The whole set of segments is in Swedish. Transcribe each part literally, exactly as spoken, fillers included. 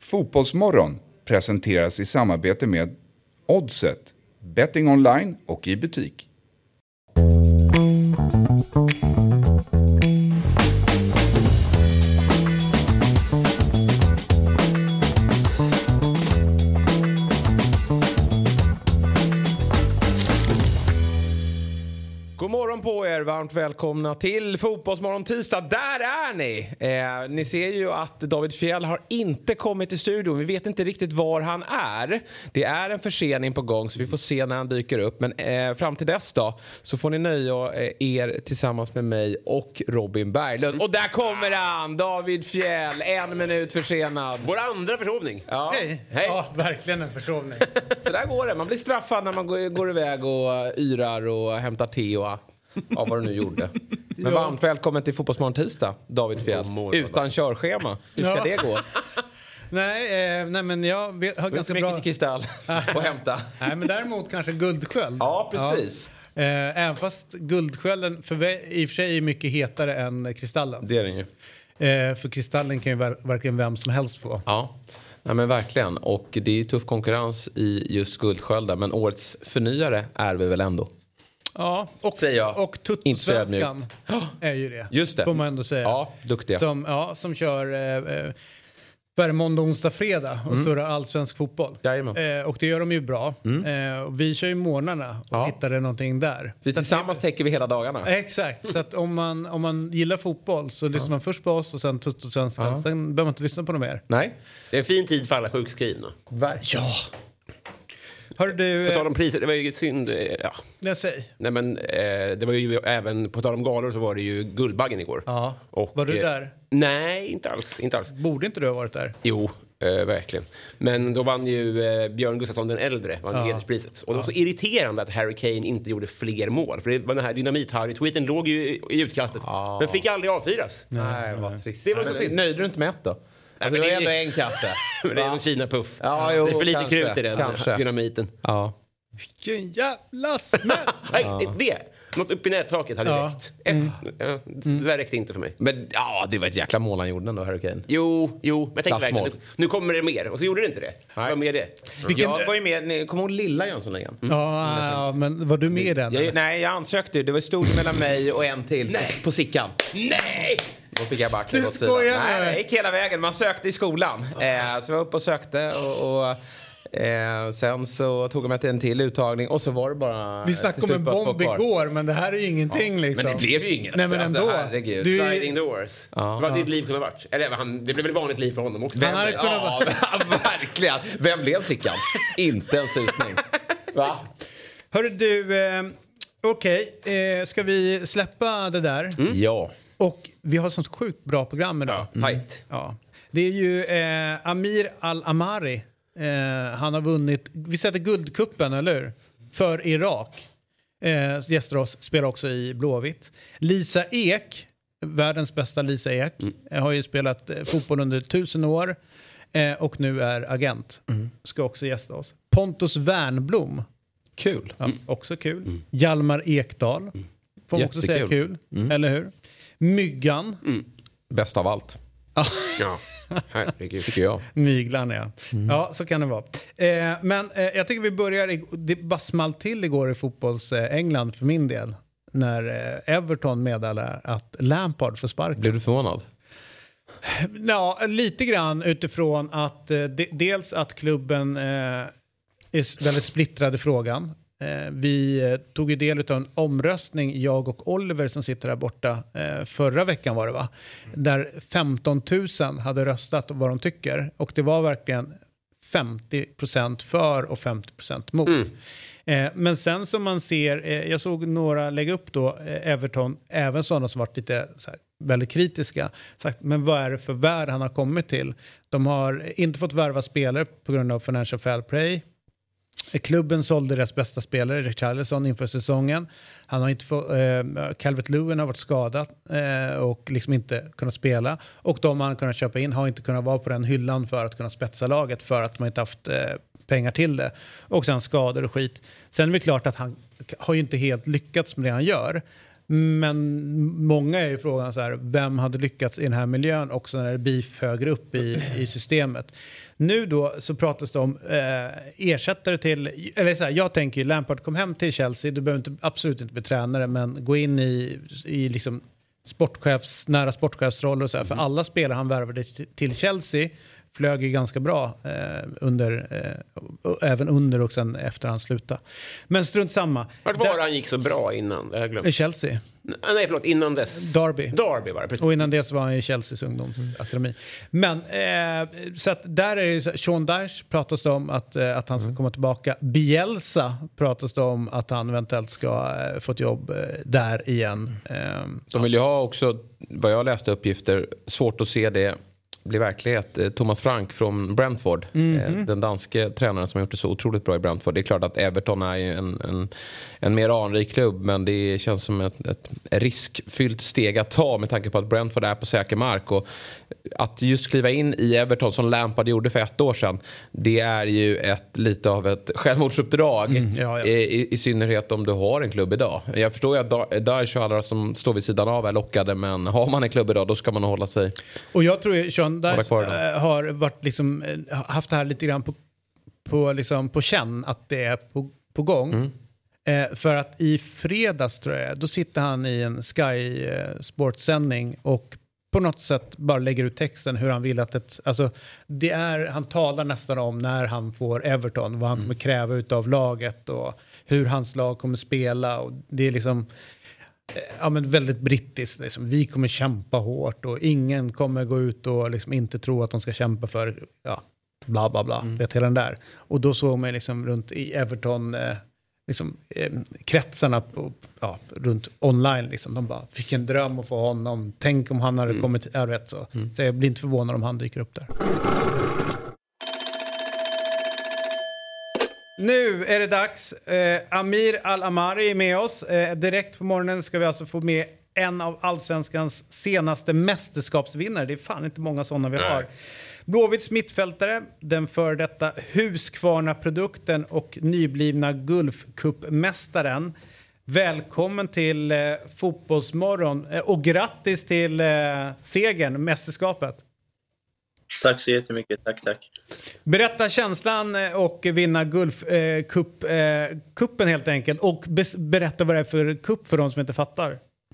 Fotbollsmorgon presenteras i samarbete med Oddset, betting online och i butik. God morgon på er, varmt välkomna till Fotbollsmorgon tisdag. Där är ni! Eh, ni ser ju att David Fjell har inte kommit till studion. Vi vet inte riktigt var han är. Det är en försening på gång så vi får se när han dyker upp. Men eh, fram till dess då så får ni nöja eh, er tillsammans med mig och Robin Berglund. Och där kommer han, David Fjell, en minut försenad. Vår andra försovning. Ja. Hej. Hej. Ja, verkligen en försovning. Så där går det. Man blir straffad när man går, går iväg och yrar och hämtar te och ja, vad du nu gjorde. Men Ja. varmt välkommen till Fotbollsmorgon tisdag, David Fjell. Utan körschema. Hur ska Ja. det gå? nej, eh, nej, men jag vet, har Ganska ganska mycket bra... till Kristall och hämta. Nej, men däremot kanske guldsköld. Ja, precis. Ja. Eh, även fast guldskölden för, i och för sig är mycket hetare än kristallen. Det är den ju. Eh, för kristallen kan ju ver- verkligen vem som helst få. Ja, nej, men verkligen. Och det är tuff konkurrens i just guldsköldar. Men årets förnyare är vi väl ändå. Ja, och, Säger jag. och Inte så Tuttosvenskan ödmjukt. är ju det. Just det. Får man ändå säga. Ja, duktiga. Som, ja, som kör eh, eh, varje måndag, onsdag, fredag och Mm. surrar allsvensk fotboll. Jajamän. Eh, och det gör de ju bra. Eh, och vi kör ju morgnarna och Ja. hittade någonting där. Vi tillsammans täcker vi hela dagarna. Exakt, så att om man, om man gillar fotboll så lyssnar man först på oss och sen Tuttosvenskan. Ja. Sen behöver man inte lyssna på något mer. Nej. Det är en fin tid för alla sjukskrivna. Verkligen. Ja. Hör du... På tal Eh, om priser, det var ju synd. eh, Ja. jag säger. Nej, men eh, det var ju även, på tal om galor så var det ju Guldbaggen igår. Ja. Och, Var du eh, där? Nej, inte alls. Inte alls. Borde inte du ha varit där? Jo, eh, verkligen. Men då vann ju eh, Björn Gustafsson den äldre, vann Ja. hederspriset. Och det var så irriterande att Harry Kane inte gjorde fler mål. För det var den här dynamit-Harry-tweeten låg ju i, i utkastet. Ja. Men fick aldrig avfiras. Nej, vad trist. Det var så Men synd. nöjde du inte med ett då? Alltså, men det var det- ändå en kasse. Men det är Va? en Kina-puff. Ja, jo, det är för lite kanske, krut i den kanske. dynamiten. Ja. Vilken jävla smäll! Nej, det. Något upp i nättaket hade Ja. räckt. Mm. Ja, det där räckte inte för mig. Men ja, det var ett jäkla mål han gjorde ändå, Harry Kane. Jo, jo, men jag tänkte Klassmål. verkligen, nu, nu kommer det mer. Och så gjorde det inte det. Det var mer det. Vilken- Jag var ju med, ni kommer ihåg Lilla Jönssonligan? Ja, ja, men var du med i den? Jag, nej, jag ansökte. Det var stort mellan mig och en till Nej. på Sickan. Nej! Då fick jag bara kliva Du åt sidan. skojar Nej, med mig. jag gick hela vägen. Man sökte i skolan. Eh, så jag var uppe och sökte och... och Eh, sen så tog jag mig till en till uttagning och så var det bara... Vi snackade om en bomb igår, men det här är ju ingenting liksom. Men det blev ju inget. Nej, men Alltså, ändå. herregud. Du- Sliding doors. Ja. Vad hade ditt liv kunnat varit? Eller han, det blev väl vanligt liv för honom också. Han hade kunnat Ja, verkligen. Vem blev Sickan? Inte en susning. Va? Hörru du, eh, okej, eh, ska vi släppa det där? Ja. Och vi har ett sånt sjukt bra program idag. Ja, tight. Ja. Det är ju eh, Amir Al-Amari. Eh, han har vunnit, vi sätter guldkuppen, eller hur? För Irak. Eh, gästar oss, spelar också i Blåvitt. Lisa Ek, världens bästa Lisa Ek, Mm. eh, har ju spelat eh, fotboll under tusen år. Eh, och nu är agent. Mm. Ska också gästa oss. Pontus Wernblom. Kul. Ja, också kul. Hjalmar Ekdal. Får man också säga Jättekul. kul. Eller hur? Myggan. Bäst av allt, Ja, herregud. tycker jag. Myglan, ja. Ja, så kan det vara. Eh, men eh, jag tycker vi börjar, i, det bara small till igår i fotbolls-England för min del. När eh, Everton meddelar att Lampard får sparken. Blev du förvånad? Ja, lite grann utifrån att eh, de, dels att klubben eh, är väldigt splittrad i frågan. Eh, vi eh, tog ju del av en omröstning, jag och Oliver som sitter här borta, eh, förra veckan var det va? Där femton tusen hade röstat vad de tycker. Och det var verkligen femtio procent för och femtio procent mot. Mm. Eh, men sen som man ser, eh, jag såg några lägga upp då, eh, Everton, även sådana som varit lite så här, väldigt kritiska, sagt, men vad är det för värld han har kommit till? De har inte fått värva spelare på grund av financial fair play. Klubben sålde deras bästa spelare, Richarlison, inför säsongen. Han har inte fått, eh, Calvert-Lewin har varit skadad eh, och liksom inte kunnat spela. Och de han kunnat köpa in har inte kunnat vara på den hyllan för att kunna spetsa laget, för att man inte haft eh, pengar till det. Och sen skador och skit. Sen är det klart att han har ju inte helt lyckats med det han gör. Men många är ju frågan så här, vem hade lyckats i den här miljön också när det är beef högre upp i, i systemet. Nu då så pratas det om eh, ersättare till, eller så här, jag tänker ju Lampard kom hem till Chelsea, du behöver inte, absolut inte bli tränare, men gå in i, i liksom sportchefs, nära sportchefsroller och så här, mm. för alla spelare han värvade till Chelsea flög ju ganska bra eh, under, eh, även under och sen efter han slutade. Men strunt samma. Vart var Där, han gick så bra innan? Jag glömde. I Chelsea. Nej, förlåt, innan dess. Derby. Derby var det, precis. Och innan det så var han i Chelseas ungdomsakademi. Men, eh, så att där är det så, Sean Dyche pratas det om att, eh, att han ska mm. komma tillbaka. Bielsa pratas det om att han eventuellt ska eh, få ett jobb eh, där igen. Eh, De vill ju ha också, vad jag läste uppgifter, svårt att se det blir verklighet. Thomas Frank från Brentford. Mm-hmm. Den danske tränaren som har gjort det så otroligt bra i Brentford. Det är klart att Everton är ju en, en, en mer anrik klubb, men det känns som ett, ett riskfyllt steg att ta med tanke på att Brentford är på säker mark. Och att just kliva in i Everton som Lampard gjorde för ett år sedan, det är ju ett, lite av ett självmordsuppdrag. Mm, ja, ja. I, I synnerhet om du har en klubb idag. Jag förstår ju att Dyche och alla som står vid sidan av är lockade, men har man en klubb idag då ska man hålla sig. Och jag tror ju Sean Dyche har varit liksom, haft det här lite grann på, på, liksom, på känn att det är på, på gång. Mm. Eh, för att i fredags tror jag, då sitter han i en Sky eh, sportsändning och på något sätt bara lägger ut texten hur han vill att ett, alltså det är, han talar nästan om när han får Everton, vad han kommer kräva utav laget och hur hans lag kommer spela, och det är liksom ja, men väldigt brittiskt liksom. Vi kommer kämpa hårt och ingen kommer gå ut och liksom inte tro att de ska kämpa för ja, bla bla bla, mm. vet hela den där. Och då såg man liksom runt i Everton eh, liksom, eh, kretsarna på, ja, runt online liksom. De bara, fick en dröm att få honom. Tänk om han hade mm. kommit, jag vet så. Mm. Så jag blir inte förvånad om han dyker upp där. Nu är det dags. Eh, Amir Al-Amari är med oss. Eh, direkt på morgonen ska vi alltså få med en av Allsvenskans senaste mästerskapsvinnare. Det är fan inte många sådana vi har. Blåvitts mittfältare, den för detta Husqvarna-produkten och nyblivna Gulf-cupmästaren. Välkommen till eh, Fotbollsmorgon eh, och grattis till eh, segern, mästerskapet. Tack så jättemycket, tack tack. Berätta känslan och vinna Gulf-cupen eh, kupp, eh, helt enkelt. Och bes- berätta vad det är för kupp för de som inte fattar.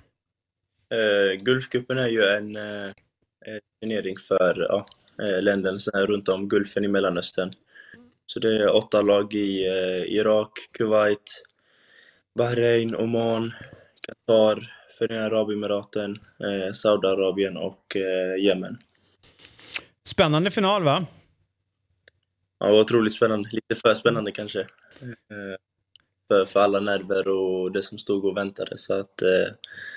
Uh, Gulfcupen är ju en uh, turnering för uh, uh, länderna runt om Gulfen i Mellanöstern. Så det är åtta lag i uh, Irak, Kuwait, Bahrain, Oman, Qatar, Förenade Arabemiraten, uh, Saudiarabien och uh, Yemen. Spännande final, va? Ja, det var otroligt spännande. Lite för spännande kanske. Uh, för, för alla nerver och det som stod och väntade. Så att... Uh,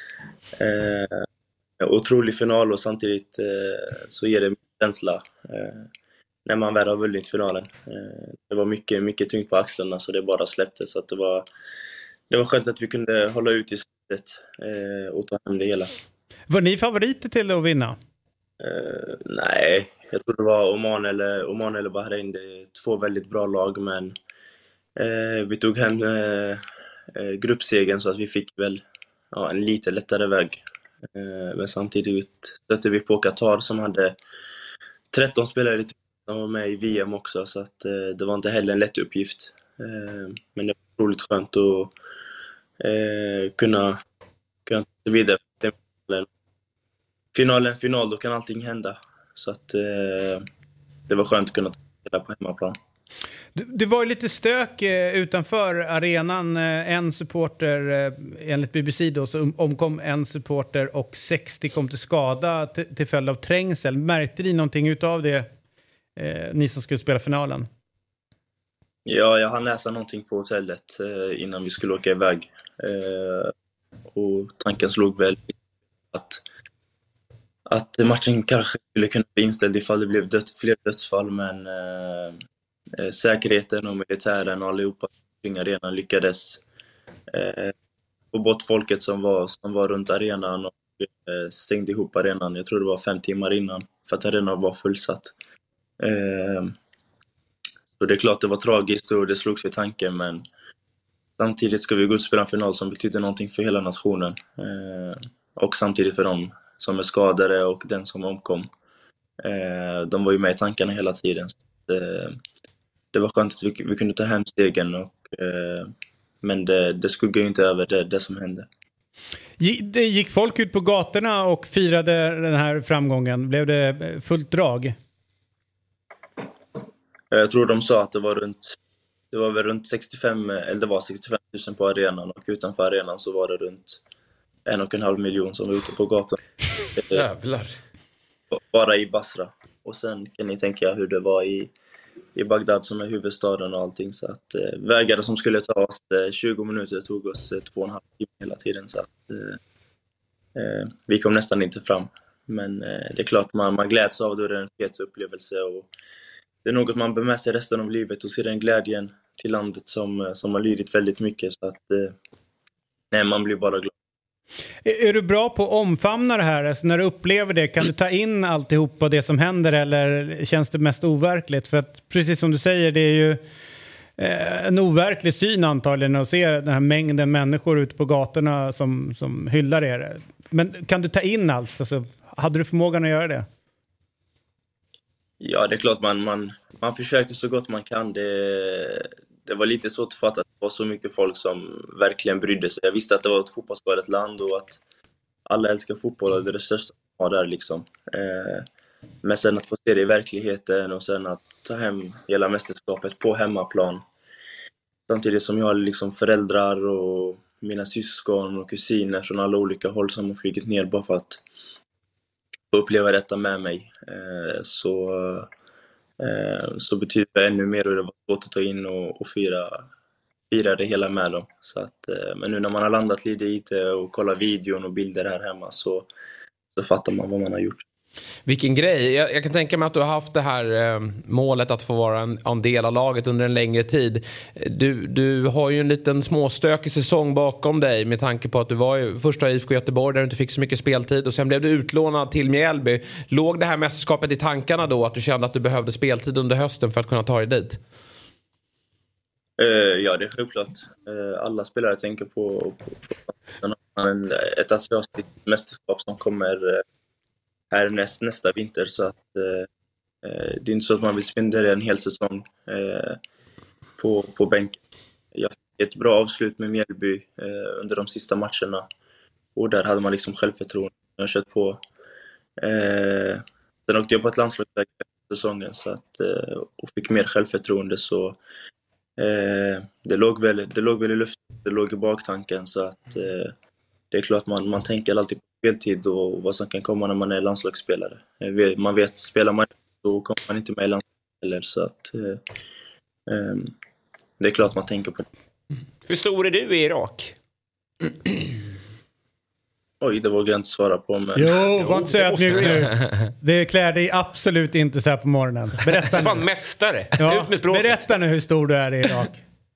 Eh, otrolig final, och samtidigt eh, så ger det känsla eh, när man väl har vunnit finalen. Eh, det var mycket, mycket tungt på axlarna, så det bara släppte. Så att det, var, det var skönt att vi kunde hålla ut i slutet eh, och ta hem det hela. Var ni favoriter till att vinna? Eh, nej, jag tror det var Oman eller, Oman eller Bahrain. Det är två väldigt bra lag, men eh, vi tog hem eh, eh, gruppsegern, så att vi fick väl ja, en lite lättare väg. Eh, men samtidigt stötte vi på Qatar som hade tretton spelare som var med i V M också, så att eh, det var inte heller en lätt uppgift. Eh, men det var otroligt skönt att eh, kunna kunna ta vidare. Finalen, final, då kan allting hända. Så att eh, det var skönt att kunna ta det på hemmaplan. Det var ju lite stök eh, utanför arenan. Eh, en supporter, eh, enligt B B C då, så omkom en supporter och sextio kom till skada t- till följd av trängsel. Märkte ni någonting utav det, eh, ni som skulle spela finalen? Ja, jag hann läsa någonting på hotellet eh, innan vi skulle åka iväg. Eh, och tanken slog väl att, att matchen kanske skulle kunna bli inställd ifall det blev död, fler dödsfall, men... Eh, säkerheten och militären och allihopa kring arenan lyckades eh, få bort folket som var, som var runt arenan och eh, stängde ihop arenan. Jag tror det var fem timmar innan, för att arenan var fullsatt. Eh, så det är klart det var tragiskt och det slogs vid tanken, men samtidigt ska vi gå och spela en final som betyder någonting för hela nationen. Eh, och samtidigt för dem som är skadade och den som omkom. Eh, de var ju med i tankarna hela tiden. Så, eh, det var skönt att vi, vi kunde ta hem stegen. Och, eh, men det, det skuggar ju inte över det, det som hände. Det gick folk ut på gatorna och firade den här framgången? Blev det fullt drag? Jag tror de sa att det var runt det var väl runt sextiofem eller det var sextiofem tusen på arenan, och utanför arenan så var det runt en och en halv miljon som var ute på gatan. Jävlar. Bara i Basra. Och sen kan ni tänka hur det var i i Bagdad som är huvudstaden och allting, så att eh, vägar som skulle ta oss eh, tjugo minuter tog oss eh, två och en halv timme hela tiden, så att eh, eh, vi kom nästan inte fram. Men eh, det är klart man, man gläds av det, och det är en fet upplevelse, och det är något man bär med sig resten av livet, och se den glädjen till landet som, som har lidit väldigt mycket, så att eh, nej, man blir bara glad. Är du bra på att omfamna det här? Alltså när du upplever det, kan du ta in alltihop det som händer, eller känns det mest overkligt? För att precis som du säger, det är ju eh, en overklig syn antagligen att se den här mängden människor ute på gatorna som, som hyllar er. Men kan du ta in allt? Alltså, hade du förmågan att göra det? Ja, det är klart man, man, man försöker så gott man kan. Det, det var lite svårt att fatta att det var så mycket folk som verkligen brydde sig. Jag visste att det var ett fotbollsskadat land och att alla älskar fotboll, och det är det största man har där liksom. Eh, men sen att få se det i verkligheten och sen att ta hem hela mästerskapet på hemmaplan. Samtidigt som jag har liksom föräldrar och mina syskon och kusiner från alla olika håll som har flugit ner bara för att få uppleva detta med mig. Eh, så... så betyder det ännu mer, och det var svårt att ta in och, och fira, fira det hela med dem. Så att, men nu när man har landat lite i det och kollar videon och bilder här hemma, så, så fattar man vad man har gjort. Vilken grej. Jag, jag kan tänka mig att du har haft det här eh, målet att få vara en, en del av laget under en längre tid. Du, du har ju en liten småstökig säsong bakom dig, med tanke på att du var ju första i I F K Göteborg där du inte fick så mycket speltid, och sen blev du utlånad till Mjällby. Låg det här mästerskapet i tankarna då, att du kände att du behövde speltid under hösten för att kunna ta dig dit? Uh, ja, det är självklart. Uh, alla spelare tänker på, på, på en, ett asiatiskt mästerskap som kommer uh, här näst, nästa vinter, så att eh, det är inte så att man vill spendera en hel säsong eh, på, på bänken. Jag fick ett bra avslut med Mjällby eh, under de sista matcherna, och där hade man liksom självförtroende. Jag har kört på. Eh, sen åkte jag på ett landslagsläger efter säsongen, så att, eh, och fick mer självförtroende, så eh, det, låg väl, det låg väl i luften, det låg i baktanken, så att eh, det är klart man, man tänker alltid på speltid och vad som kan komma när man är landslagsspelare. Man vet, spelar man så kommer man inte med i landslaget, så att eh, det är klart man tänker på det. Hur stor är du i Irak? Oj, det vågar jag inte svara på. Men... Jo, var inte så ödmjuk nu. Det klär dig absolut inte så här på morgonen. Berätta nu. Fan, mästare. Ja, ut med språket. berätta nu hur stor du är i Irak.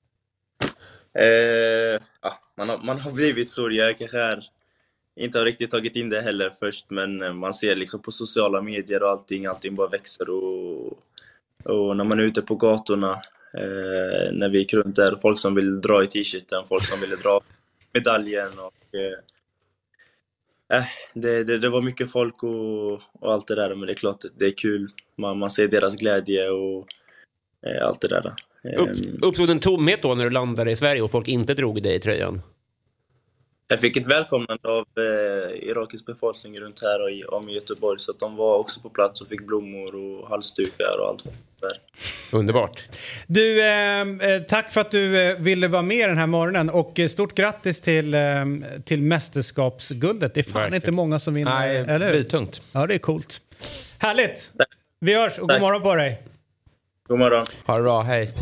Eh, ja, man, har, man har blivit stor. Jag kanske är, inte har riktigt tagit in det heller först, men man ser liksom på sociala medier och allting, allting bara växer, och, och när man är ute på gatorna, eh, när vi gick runt där, folk som vill dra i t-shirten, folk som ville dra medaljen, och eh, det, det, det var mycket folk och, och allt det där, men det är klart det är kul, man, man ser deras glädje och eh, allt det där. Upp, uppstod en tomhet då när du landade i Sverige och folk inte drog dig i tröjan? Jag fick ett välkomnande av eh, irakisk befolkning runt här och i, om i Göteborg, så att de var också på plats och fick blommor och halsdukar och allt där. Underbart. Du, eh, tack för att du eh, ville vara med den här morgonen, och eh, stort grattis till, eh, till mästerskapsguldet. Det är fan Verkligen. Inte många som vinner, Nej, eller det hur? blir tungt. Ja, det är coolt. Härligt. Tack. Vi hörs, och Tack. god morgon på dig. God morgon. Ha det bra, hej.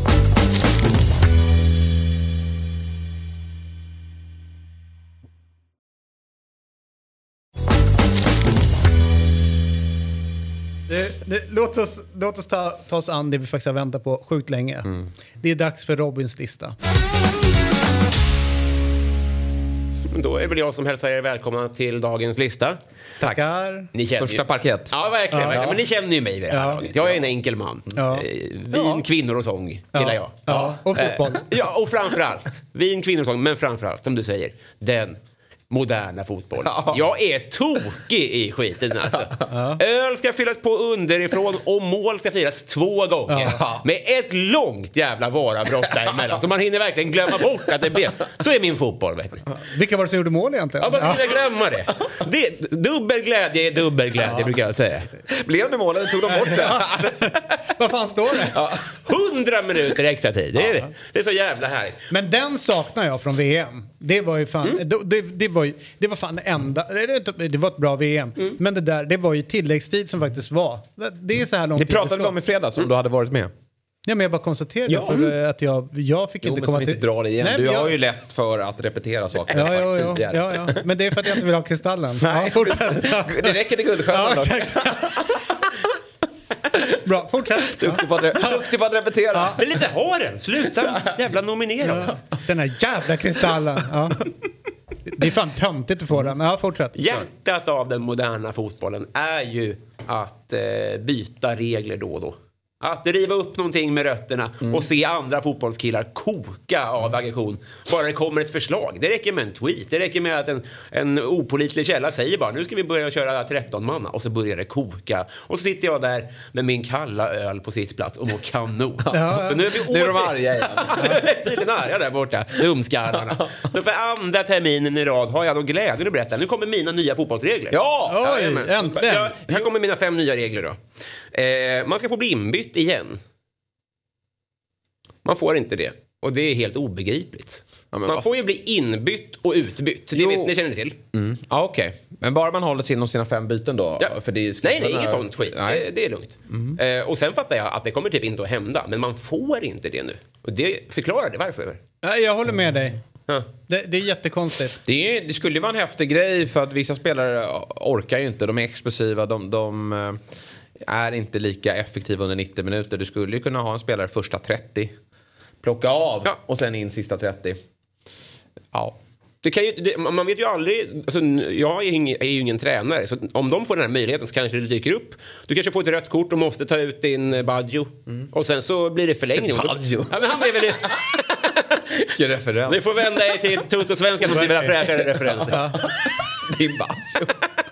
Det, det, låt oss, låt oss ta, ta oss an det vi faktiskt har väntat på sjukt länge. Mm. Det är dags för Robins lista. Då är väl jag som hälsar er välkomna till dagens lista. Tackar. Ni känner Första ju... parkett. Ja, verkligen. Ja. verkligen. Men ni känner ju mig vid det här Ja. laget. Jag är en enkel man. Ja. Eh, Vin, Ja. kvinnor och sång gillar jag. Ja, och fotboll. Eh, ja, och framförallt. Vin, kvinnor och sång, men framförallt, som du säger, den moderna fotbollen. Ja. Jag är tokig i skiten alltså. Öl ska fyllas på underifrån och mål ska firas två gånger. Ja. Med ett långt jävla varabrott däremellan. Så man hinner verkligen glömma bort att det blev. Så är min fotboll, vet ni. Vilka var det som gjorde mål egentligen? Ja, man ska glömma det. det. Dubbel glädje är dubbel glädje, ja. brukar jag säga. Blev det målen? Tog de bort det? Vad fan står det? Ja. Hundra minuter extra tid. Det är, det. Det är så jävla härligt. Men den saknar jag från V M. Det var ju fan, Mm. det, det, det, var ju, det var fan det enda, det, det var ett bra V M. Mm. Men det där, det var ju tilläggstid som faktiskt var. Det, det är så här långt Det tid pratade det vi om i fredags om du hade varit med. Ja, men jag bara konstaterade Ja. för att jag, jag fick Jo, inte men komma som till... inte drar det igen. Nej, Du men har jag- ju lätt för att repetera saker. Ja, jag ja, sagt ja, tidigare. ja, ja. Men det är för att jag inte vill ha Kristallen. Nej, Ja, fortsätt. Det räcker till Guldstjärnan. Ja, då. exakt. Bra, fortsätt. Duktig på att, re- duktig på att repetera. Men lite har den. Sluta jävla nominera oss. Den här jävla Kristallen. Ja. Det är fan töntigt att få den. Ja, fortsätt. Hjärtat av den moderna fotbollen är ju att eh, byta regler då och då. Att riva upp någonting med rötterna och se andra fotbollskillar koka av aggression. Bara det kommer ett förslag. Det räcker med en tweet. Det räcker med att en, en opålitlig källa säger bara nu ska vi börja köra tretton manna och så börjar det koka. Och så sitter jag där med min kalla öl på sitt plats och mår kanon. Ja. Så nu är vi Nu är de åter- arga igen. Tydligen arga där borta. Dumskallarna. Så för andra terminen i rad har jag då glädjen att berätta. Nu kommer mina nya fotbollsregler. Ja! Oj, Jajamän. äntligen. Ja, här kommer mina fem nya regler då. Eh, man ska få bli inbytt igen. Man får inte det. Och det är helt obegripligt. Ja, men man vad- får ju bli inbytt och utbytt. Det Jo. vet, ni känner ni till. Mm. Ja, okej. Men bara man håller sig inom sina fem byten då? Ja. För det ska Nej, nej, kunna- inget sånt skit. Nej. Det, det är lugnt. Eh, och sen fattar jag att det kommer typ inte att hända. Men man får inte det nu. Och det förklarar det varför. Ja, jag håller med dig. Ja. Det, det är jättekonstigt. Det, är, det skulle ju vara en häftig grej för att vissa spelare orkar ju inte. De är explosiva, de, de eh, är inte lika effektiva under nittio minuter. Du skulle ju kunna ha en spelare första trettio, plocka av Ja. och sen in sista trettio. Ja. Det kan ju, det, man vet ju aldrig, alltså, jag är ju, ingen, är ju ingen tränare, så om de får den här möjligheten så kanske det dyker upp. Du kanske får ett rött kort och måste ta ut din eh, Baggio. Och sen så blir det förlängning. Baggio? Ja, men han är väl... Vilken referens. Ni får vända er till Toto-svenska som vill ha fräschare referenser. Din Baggio.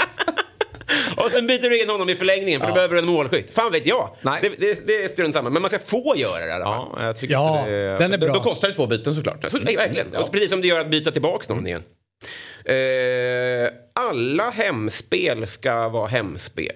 Och sen byter du in honom i förlängningen för Ja. du behöver en målskytt. Fan vet jag. Nej. Det, det, det är strunt samma. Men man ska få göra det i alla fall. Ja, jag tycker Ja, inte det, den är då, bra. då kostar det två byten såklart. Så, nej, verkligen. Ja. Och precis som det gör att byta tillbaka någon igen. Eh, alla hemspel ska vara hemspel.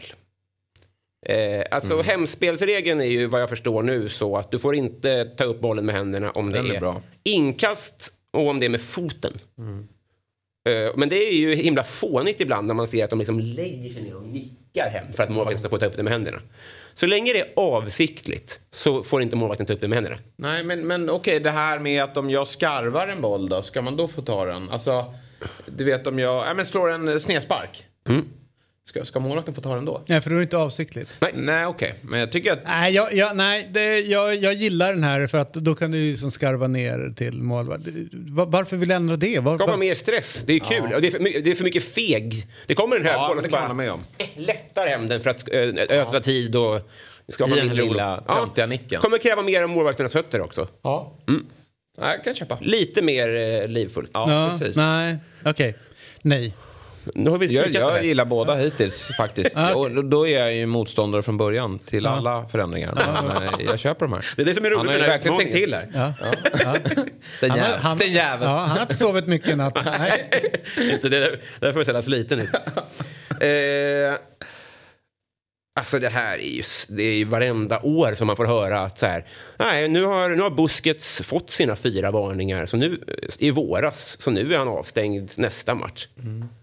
Eh, alltså Mm. hemspelsregeln är ju vad jag förstår nu så att du får inte ta upp bollen med händerna om Den det är är, bra. inkast och om det är med foten. Eh, men det är ju himla fånigt ibland när man ser att de liksom lägger sig ner och nickar hem för att målvakten ska få ta upp det med händerna. Så länge det är avsiktligt så får inte målvakten ta upp det med händerna. Nej, men, men okej, det här med att om jag skarvar en boll då, ska man då få ta den? Alltså, du vet om jag ja, men slår en snedspark. Mm. Ska, ska målvakten få ta den då? Nej, för då är det inte avsiktligt. Nej, nej okej. Men jag tycker att... Nej, jag, jag, nej det, jag, jag gillar den här för att då kan du ju som skarva ner till målvakt. Var, varför vill du ändra det? Var, Skapa var, mer stress. Det är kul. Och det, är för, my- det är för mycket feg. Det kommer en hög Ja, boll men och det så kan jag bara hålla med om. eh, lättar hem den för att äh, ödsla tid och skapa I den mindre oro. lilla töntiga nicken. Kommer kräva mer av målvakternas fötter också. Ja. Mm. Nej, jag kan köpa. Lite mer eh, livfullt. Ja, ja, precis. Nej, okej. Nej. Nu har vi Jag, spikat det här. jag gillar båda hittills faktiskt. Ja. Och då är jag ju motståndare från början till Ja. alla förändringar. Men eh, jag köper de här. Det är det som är roligt Han har med ju den här verkligen tänkt utmaningen. till här. Ja. Ja. Den Han, har- jäveln. han, Den jäveln. ja, han har inte sovit mycket i natt. Nej. Inte det, där får jag ställa sliten ut. eh, alltså det här är ju, det är ju varenda år som man får höra att så här, nej, nu har, nu har Busquets fått sina fyra varningar så nu, i våras, så nu är han avstängd nästa match.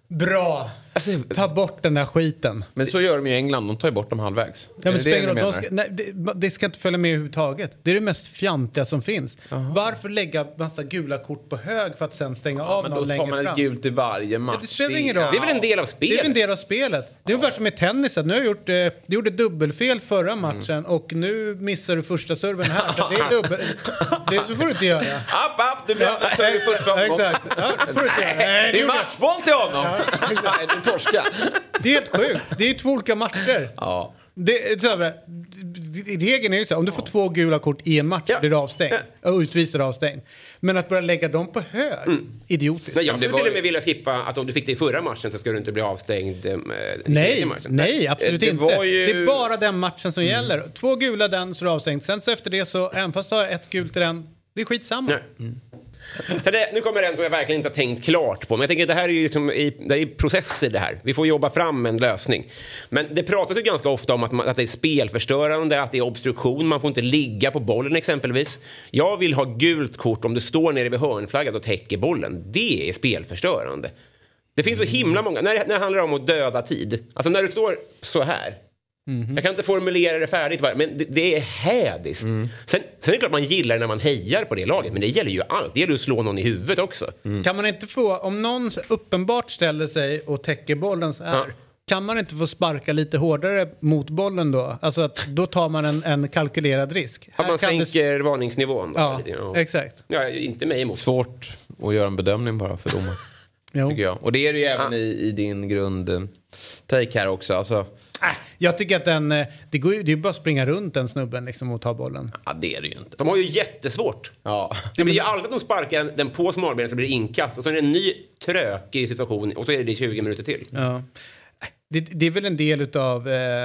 Bra. Alltså, Ta bort den där skiten. Men så gör de i England, de tar ju bort dem halvvägs. Ja, men det, spelar, det, de ska, nej, det, det ska inte följa med överhuvudtaget. Det är det mest fjantiga som finns. Aha. Varför lägga massa gula kort på hög för att sen stänga ja, av men någon längre fram? då tar man ett gult i varje match. Ja, det spelar ingen roll. Det är väl en del av spelet? Det är en del av spelet. Det är ungefär som i tennisen. Nu har jag gjort, eh, du gjorde dubbelfel förra matchen mm. och nu missar du första serven här. Så det är dubbel. Det får du inte göra. App, app, du blir ja, i första omgången. Exakt. Ja, det får du inte göra. Nej, det är matchboll till honom. Ja. Nej, du torska. Det är helt sjukt. Det är två olika matcher. Ja. Det, så här, regeln är ju så här, om du får två gula kort i en match ja. blir du avstängd. Och utvisad avstängd. Men att börja lägga dem på hög, mm. idiotiskt. Jag skulle till och med vilja skippa att om du fick det i förra matchen så ska du inte bli avstängd eh, nej, i matchen. Nej, absolut det inte. Ju... Det är bara den matchen som mm. gäller. Två gula den så är du avstängd. Sen så efter det så, även fast du har ett gult i den, det är skitsamma. Mm. Så det, nu kommer en som jag verkligen inte har tänkt klart på. Men jag tänker att det här är ju liksom i, det är processer det här. Vi får jobba fram en lösning. Men det pratas ju ganska ofta om att, man, att det är spelförstörande, att det är obstruktion. Man får inte ligga på bollen exempelvis. Jag vill ha gult kort om du står nere vid hörnflaggan och täcker bollen. Det är spelförstörande. Det finns så himla många. När det, när det handlar om att döda tid. Alltså när du står så här. Mm-hmm. Jag kan inte formulera det färdigt, men det, det är hädiskt. Mm. Sen, sen är det klart man gillar det när man hejar på det laget, men det gäller ju allt. Det gäller att slå någon i huvudet också. Mm. Kan man inte få, om någon uppenbart ställer sig och täcker bollen så här, ja. Kan man inte få sparka lite hårdare mot bollen då? Alltså att då tar man en, en kalkylerad risk. Att man sänker det... varningsnivån då? Ja, ja, exakt. Ja, inte mig emot. Svårt att göra en bedömning bara för domar. Tycker jag. Och det är det ju även ja. i, i din grund take här också. Alltså... Äh, jag tycker att den, det går ju, det är bara att springa runt den snubben liksom och ta bollen. Ja, det är det ju inte. De har ju jättesvårt. Ja. Det blir ju aldrig att de sparkar den på smalbenen så blir det inkast. Och så är det en ny trökig situation och så är det tjugo minuter till. Ja. Det, det är väl en del utav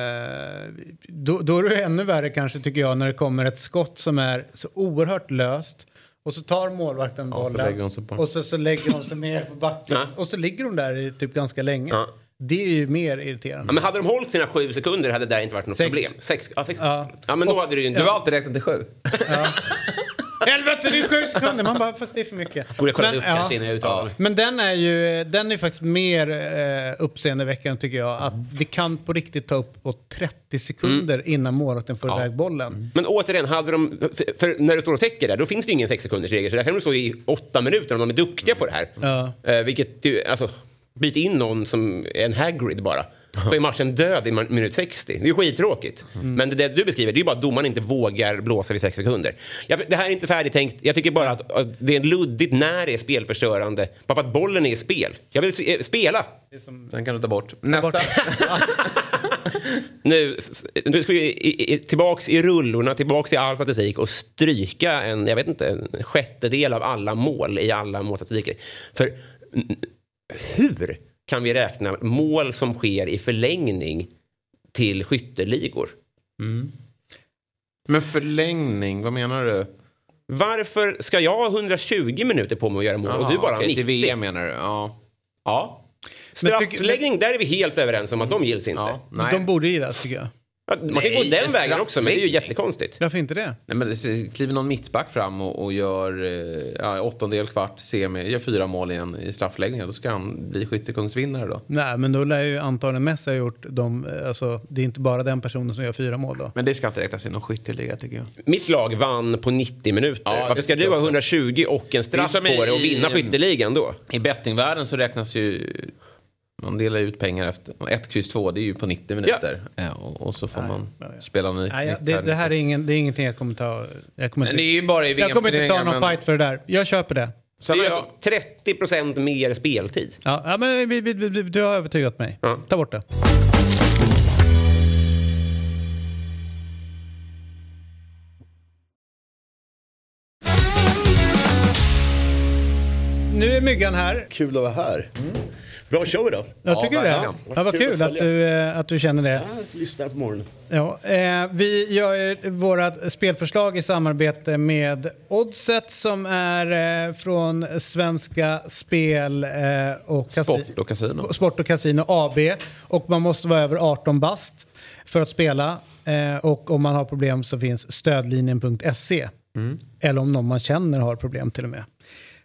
eh, då, då är det ännu värre kanske tycker jag när det kommer ett skott som är så oerhört löst. Och så tar målvakten bollen ja, så och så, så lägger de sig ner på backen. Ja. Och så ligger de där i typ ganska länge. Ja. Det är ju mer irriterande. Ja, men hade de hållit sina sju sekunder hade det där inte varit något sex. problem. Sex, ja, sex. Ja. Ja, men då och, hade du ju inte... Du har alltid räknat till sju. Ja. Helvete, det är sju sekunder. Man bara, fast det är för mycket. Borde kolla upp kanske innan jag uttalar. Men den är ju den är faktiskt mer eh, uppseendeväckande tycker jag. Att det kan på riktigt ta upp på trettio sekunder mm. innan målvakten får ja. iväg bollen. Mm. Men återigen, hade de, för, för när du står och täcker där, då finns det ingen sex sekunders regel. Så där kan du stå i åtta minuter om de är duktiga på det här. Ja. Eh, vilket, alltså, byt in någon som är en Hagrid bara. Så är matchen död i minut sextio. Det är ju skittråkigt. Mm. Men det, det du beskriver, det är ju bara att domaren inte vågar blåsa vid sex sekunder. Jag, det här är inte färdigtänkt. Jag tycker bara att, att det är luddigt när det är spelförstörande. Bara för att bollen är i spel. Jag vill se, spela. Som... Den kan du ta bort. Nästa. nu, nu ska vi i, i, tillbaks i rullorna, tillbaks i all statistik och stryka en, jag vet inte, en sjättedel av alla mål i alla målstatistiker. För hur kan vi räkna mål som sker i förlängning till skytteligor? Mm. Men förlängning, vad menar du? Varför ska jag ha hundratjugo minuter på mig att göra mål? Aha, och du bara okay, nittio? Till V M menar du? Ja. Ja. Straffläggning, där är vi helt överens om att de gills inte. Ja, nej. De borde gillas tycker jag. Ja, man kan gå den vägen också, men det är ju jättekonstigt. Varför inte det? Nej, men det kliver någon mittback fram och, och gör ja, åttondel kvart, semi, gör fyra mål igen i straffläggningen. Då ska han bli skyttekungsvinnare då. Nej, men då lär ju antagligen Messi ha gjort de, alltså, det är inte bara den personen som gör fyra mål då. Men det ska inte räknas i någon skytteliga tycker jag. Mitt lag vann på nittio minuter. Ja, varför ska du ha hundratjugo och en straff på det och vinna skytteligan då? I bettingvärlden så räknas ju... Man delar ut pengar efter ett kryss två, det är ju på nittio minuter. Ja. Ja, och, och så får nej, man ja, ja. spela ny. Nej, ja, det, det här är, ingen, det är ingenting jag kommer ta. Jag kommer inte, det är ju bara i jag kommer inte ta någon men... fight för det där. Jag köper det. Så det är trettio procent mer speltid. Ja, ja men vi, vi, vi, du har övertygat mig. Ja. Ta bort det. Nu är Myggan här. Kul att vara här. Mm. Bra show idag. Jag tycker ja, det. Ja, ja, vad kul, kul att, du, att du känner det. Ja, lyssnar på morgonen. Ja, eh, vi gör vårat spelförslag i samarbete med Oddset som är eh, från Svenska Spel eh, och Sport och Casino. Sport och Casino A B. Och man måste vara över arton bast för att spela. Eh, och om man har problem så finns stödlinjen punkt se. Mm. Eller om någon man känner har problem till och med.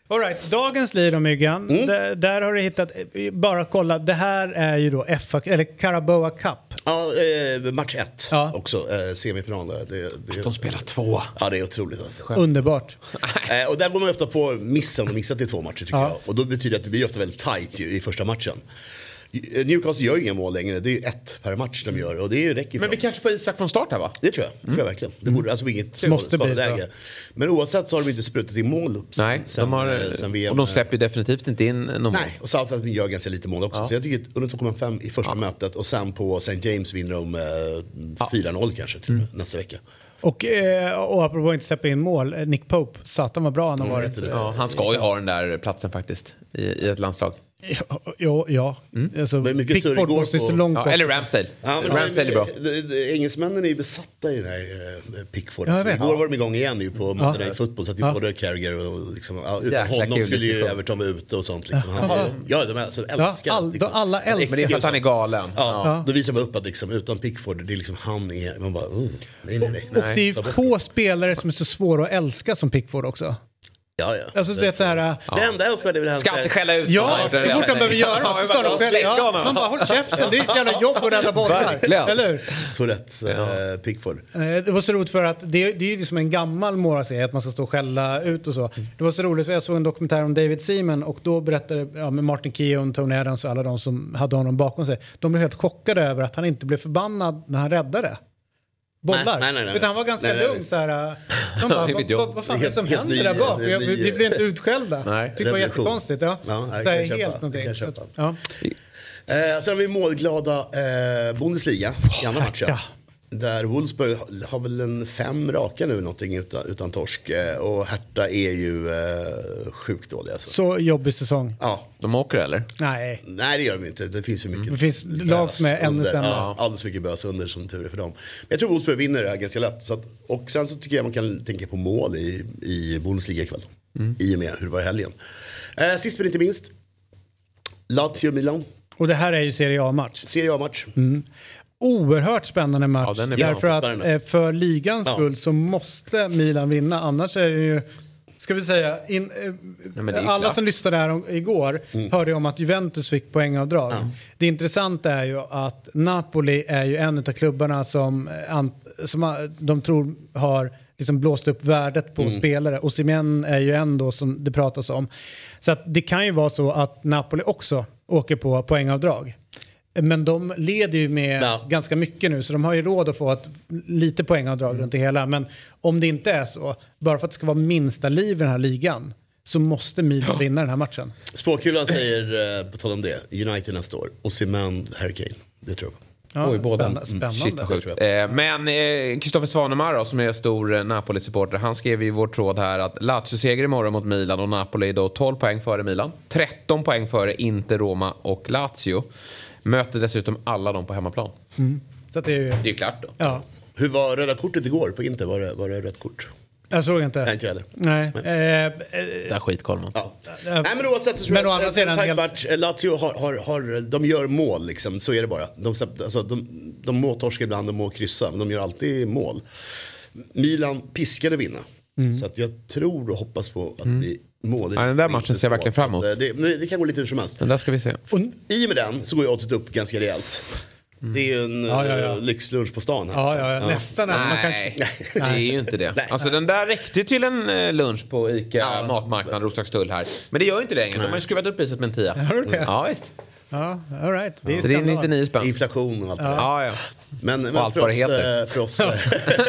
All right, dagens lir om Myggan. Mm. Där, där har du hittat, bara kolla, det här är ju då F A, eller Carabao Cup. Ja, eh, match ett Ja. också, eh, semifinal. Det, det, De spelar två. Ja, det är otroligt alltså. Underbart. Eh, och där går man ofta på missen och missat i två matcher tycker Ja. jag. Och då betyder det att det blir ofta väldigt tajt ju, i första matchen. Newcastle gör ju inga mål längre, det är ju ett per match de gör och det räcker för Men vi dem. kanske får Isak från start här va? Det tror jag, det tror jag verkligen. Det borde alltså inget Måste bli skadeläge. Men oavsett så har de inte sprutat i mål sen, Nej, sen, de har, eh, sen V M. och de släpper ju definitivt inte in någon mål. Nej, och Southampton gör ganska lite mål också. Ja. Så jag tycker att under två komma fem i första mötet och sen på Saint James vinner de eh, fyra noll kanske till nästa vecka. Och, eh, och apropå inte släppa in mål, eh, Nick Pope, satan vad bra han har Mm, varit. heter det. Ja, han ska ju ha den där platsen faktiskt i, i ett landslag. Ja, ja, ja. Alltså, Men mycket surr Pickford igår måste ju så på- långt Ja, bort. eller Ramsdale. Ja, men Ramsdale är bra. de- de- Engelsmännen är ju besatta i den här eh, Pickford. Ja, jag Så vet. igår var de igång igen nu på Monday Night Football. Så att Ja. både Carragher och liksom, ja, utan Jäkla honom kul skulle ju diskussion. Everton vara ute och sånt. Liksom. Han, ja, de är, alltså, älskar all- liksom. alla älskar- Men det är för att han är galen. Ja, Ja. då visar man upp att liksom, utan Pickford, det är liksom han är, man bara, uh, nej, nej, nej. Och det är ju Ta bort få spelare som är så svåra att älska som Pickford också. Ja, ja. Alltså det här... äh, Det enda älskvärda är väl han Ska alltid skälla ut Ja, honom. det är fort han behöver göra. Ja, Så ska de släcka skälla. Ja, honom. man bara, håll käften, det är ett jävla jobb att rädda bollar. Verkligen. Eller hur? Tourettes eh, Pickford. Eh, Det var så roligt för att det, det är ju liksom en gammal målserie att man ska stå och skälla ut och så. Det var så roligt för jag såg en dokumentär om David Seaman och då berättade ja, med Martin Keown, Tony Adams och alla de som hade honom bakom sig. De blev helt chockade över att han inte blev förbannad när han räddade bollar. Nej, nej, nej. Utan han var ganska Nej, nej, lugn visst. så här. De bara, Det är vad, mitt jobb. vad, vad fan är det Helt- som helt händer ny- där bak? en Jag, ny- vi, vi blev inte utskällda. Nej. Det var Revolution. jättekonstigt. Ja. Ja, jag det är kan köpa. helt Det någonting. kan jag köpa. Ja. Eh, sen har vi målglada eh, Bundesliga i andra matchen. Ja. Där Wolfsburg har väl en fem raka nu någonting utan, utan torsk. Eh, och Hertha är ju eh, sjukt dåliga. Alltså. Så jobbig säsong. Ja, De åker eller? Nej. nej det gör de inte. Det finns ju mycket Det finns lag som är bös ännu under. sämre. Ja, alldeles mycket bös under som tur är för dem. Men jag tror Wolfsburg vinner det här ganska lätt. Så att, och sen så tycker jag man kan tänka på mål i, i Bundesliga ikväll. Mm. I och med hur det var i helgen. Eh, sist men inte minst. Lazio-Milan. Och det här är ju Serie A-match. Serie A-match. Oerhört spännande match. Ja, den är bra. Därför att Spännande. eh, för ligans Ja. skull så måste Milan vinna. Annars är det ju, ska vi säga, in, eh, men det är ju alla klart. som lyssnade här om, igår hörde om att Juventus fick poängavdrag. Det intressanta är ju att Napoli är ju en av klubbarna som, eh, an, som har- de tror har liksom blåst upp värdet på spelare. Och Osimhen är ju en då som det pratas om. Så att det kan ju vara så att Napoli också åker på poängavdrag. Men de leder ju med Ja. ganska mycket nu så de har ju råd att få ett lite poängavdrag Mm. runt det hela. Men om det inte är så, bara för att det ska vara minsta liv i den här ligan så måste Milan vinna den här matchen. Spåkulan säger, eh, på tal om det, United nästa år. Osimhen, Harry Kane. Det tror jag. Ja, Oj, båda. spänna- Spännande. Shit vad sjukt. tror Eh, men Kristoffer eh, Svanemar då, som är stor eh, Napoli-supporter, han skrev i vår tråd här att Lazio-seger imorgon mot Milan och Napoli är då tolv poäng före Milan. tretton poäng före Inter, Roma och Lazio. Möter dessutom alla dem på hemmaplan. Så att det är ju, Det är ju klart då. ja, Hur var röda kortet igår på Inter? Var det, var det rött kort? jag såg inte. Nej, inte jag heller. Nej. Eh, eh, Det är skitkoll man. Ja. Eh, Nej men oavsett så tror men å jag andra att sidan en tajt helt- match. Eh, Lazio har, har, har, de gör mål liksom, så är det bara. De, släpp- alltså, de, de må torska ibland, de må kryssa, men de gör alltid mål. Milan piskade vinna. Mm. Så att jag tror och hoppas på att vi mål. Ja, den där matchen ser jag verkligen fram emot. Så att, eh, Det, det kan gå lite hur som helst. Den där ska vi se. Och i och med den så går ju oddset upp ganska rejält. Det är ju en Ja, ja, ja. eh, lyxlunch på stan här. ja, ja, ja, nästan. Man kan, Nej, det är ju inte det. Alltså den där räckte ju till en eh, lunch på Ica Ja. matmarknad Roslagstull här. Men det gör ju inte längre. De har ju skruvat upp priset med en tia. Har du det? Ja, visst. ja, all right. Det är Så det är skandal. nittionio spänn. Inflation och allt det där. Ja, ja. Men, men allt för, vad oss, det heter. eh, för, oss, eh,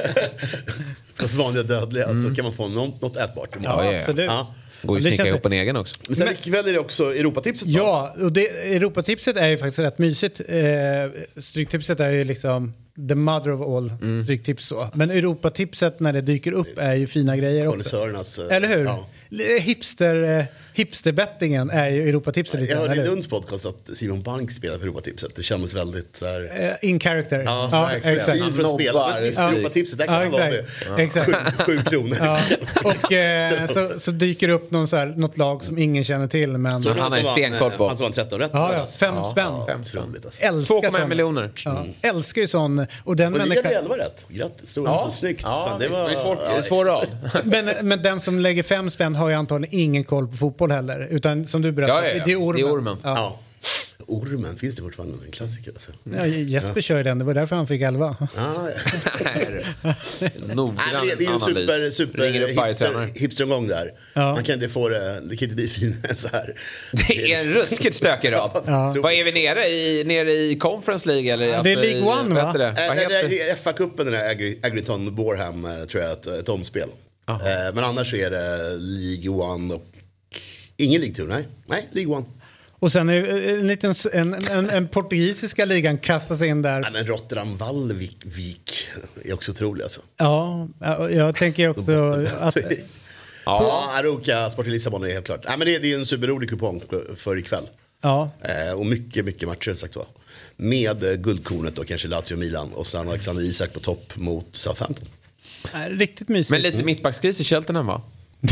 för oss vanliga dödliga så kan man få något, något ätbart imorgon. Ja, ja, ja. absolut. Ja. Går ju Det att snicka känns- ihop en egen också. Men sen Men- ikväll är det också Europatipset. va? Ja, och det, Europatipset är ju faktiskt rätt mysigt. Eh, stryktipset är ju liksom the mother of all Mm. stryktips så. Men Europatipset när det dyker upp är ju fina grejer också. Konnässörernas, eh, Eller hur? Ja. Hipster, eh, hipsterbettingen är ju Europatipset lite Jag grann, hörde i eller hur? Lunds podcast att Simon Bank spelade på Europatipset. Det kändes väldigt så här... Eh, in character. Ja, Ja, verkligen. exakt. Fin för att spela. Nobbar. Men visst, Ja. Europatipset, där kan Ja, man vara exakt. med Exakt. sju, sju kronor. Ja. Och eh, så, så dyker det upp någon så här, något lag som ingen känner till. Men Så Men han som är vann, stenkoll eh, på. Han som vann tretton rätt. ja, ja, lördags. fem Ja, spänn. fem spänn. Otroligt alltså. Älskar två komma en sån. miljoner. Ja, älskar ju sån. Och den Och ni människan- hade elva rätt. Grattis, det var så snyggt. Ja, Fan, det visst. var Det är svår, ja, svår rad. men, men den som lägger fem spänn har ju antagligen ingen koll på fotboll heller. Utan som du berättade, ja, ja, ja. det är ormen. Det är ormen. Ja. Ja. Ormen, finns det fortfarande en klassiker? Alltså. Ja, Jesper ja. kör den, det var därför han fick elva. Ah, ja. Noggrann Nej, det är en super, super hipster, hipsteromgång där. Ja. Man kan inte få det, det kan inte bli finare så här. Det är en ruskigt stökig rad. Ja. Vad är vi nere i? Nere i Conference League? Eller ja, det är League One, va? Det? Äh, det är F A-cupen, den här Agri- Agriton Borham, tror jag, ett, ett omspel. Eh, men annars är det League One och ingen League Two, nej. Nej, League One. Och sen är en liten en, en, en portugisiska ligan kastas in där. Nej, men Rotterdam Vallvik är också otrolig alltså. Ja, jag tänker också att... Ja, Aroca Sport i Lissabon är helt klart. Nej, men det, det är en superrolig kupong för ikväll. Ja. Eh, och mycket, mycket matcher sagt va. Med eh, guldkornet då, kanske Lazio och Milan. Och sen Alexander Isak på topp mot Southampton. Riktigt mysigt. Men lite mm. mittbackskris i Cheltenham, va?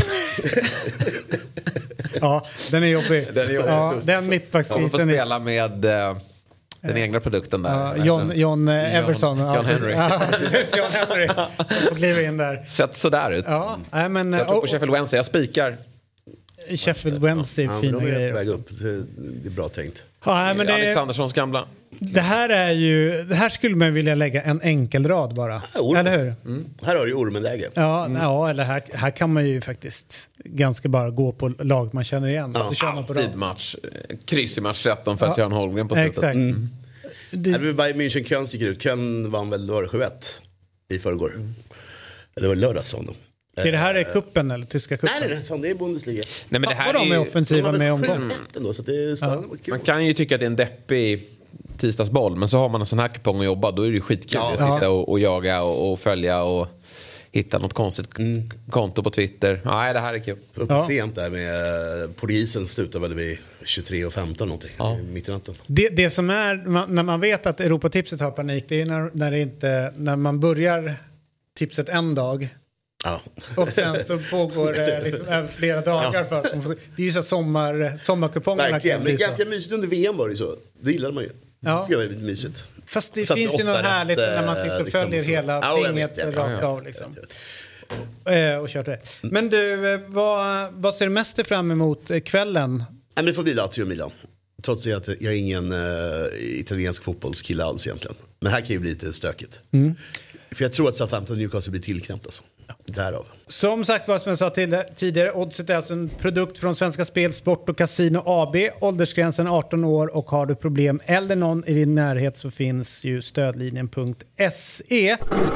Ja, den är jobbig. Den är jobbig. Ja, den mittbackskrisen. Man får spela med uh, den egna produkten där. Ja, John, John uh, Everson. John, John Henry. Ja, John Henry. Och kliva in där. Sett sådär ut. Ja, nej, men, jag tror på och, Sheffield Wednesday. Jag spikar. Sheffield Wednesday, ja, fina de är grejer. Väg upp. Det, det är bra tänkt. Ja, men det, Alexanderssons gamla. Det här är ju, det här skulle man vilja lägga en enkel rad bara. Ja, eller hur? Mm. Här har du ju ormenläge. Ja, mm. ja, eller här, här kan man ju faktiskt ganska bara gå på lag man känner igen. Ja. Så alltid match. Kryss i match tretton för att ja. Göran Holmgren på slutet. Exakt. Mm. Det var Bayern München Köln sticker ut. Köln vann väl, var det sju ett i förrgår. Mm. Eller var det lördags sån då. Är det här är kuppen eller tyska kuppen? Nej, nej, nej, fan, det är Bundesliga. Nej, men det här ja, är de är ju... offensiva med omgång. Ändå, så det är spännande. Ja. Man kan ju tycka att det är en deppig tisdagsboll, men så har man en sån här kupong att jobba, då är det ju skitkul ja. att sitta och, och jaga och, och följa och hitta något konstigt mm. konto på Twitter. Nej, det här är kul. Uppe ja. sent där med polisen slutade väl vid tjugotre och femton någonting ja. mitt i natten. Det, det som är, när man vet att Europatipset har panik, det är när, när, det inte, när man börjar tipset en dag ja. och sen så pågår det liksom flera dagar ja. för att det är ju så sommar, sommarkuponger. Verkligen, men ganska mysigt under V M var det så. Det gillade man ju. Ja. Det var lite mysigt. Fast det finns ju något härligt när man sitter och liksom följer så. hela ja, tinget rakt ja, ja. av liksom. Och, och kört det. Men du, vad, vad ser du mest fram emot kvällen? Nej, men det får bli Lazio och Milan. Trots att jag är ingen uh, italiensk fotbollskille alls egentligen. Men här kan ju bli lite stökigt. Mm. För jag tror att Southampton och Newcastle blir tillknäppt alltså. Därav. Som sagt, vad som jag sa till, tidigare, Oddset är alltså en produkt från Svenska Spel, Sport och Casino A B. Åldersgränsen arton år och har du problem eller någon i din närhet så finns ju stödlinjen punkt se.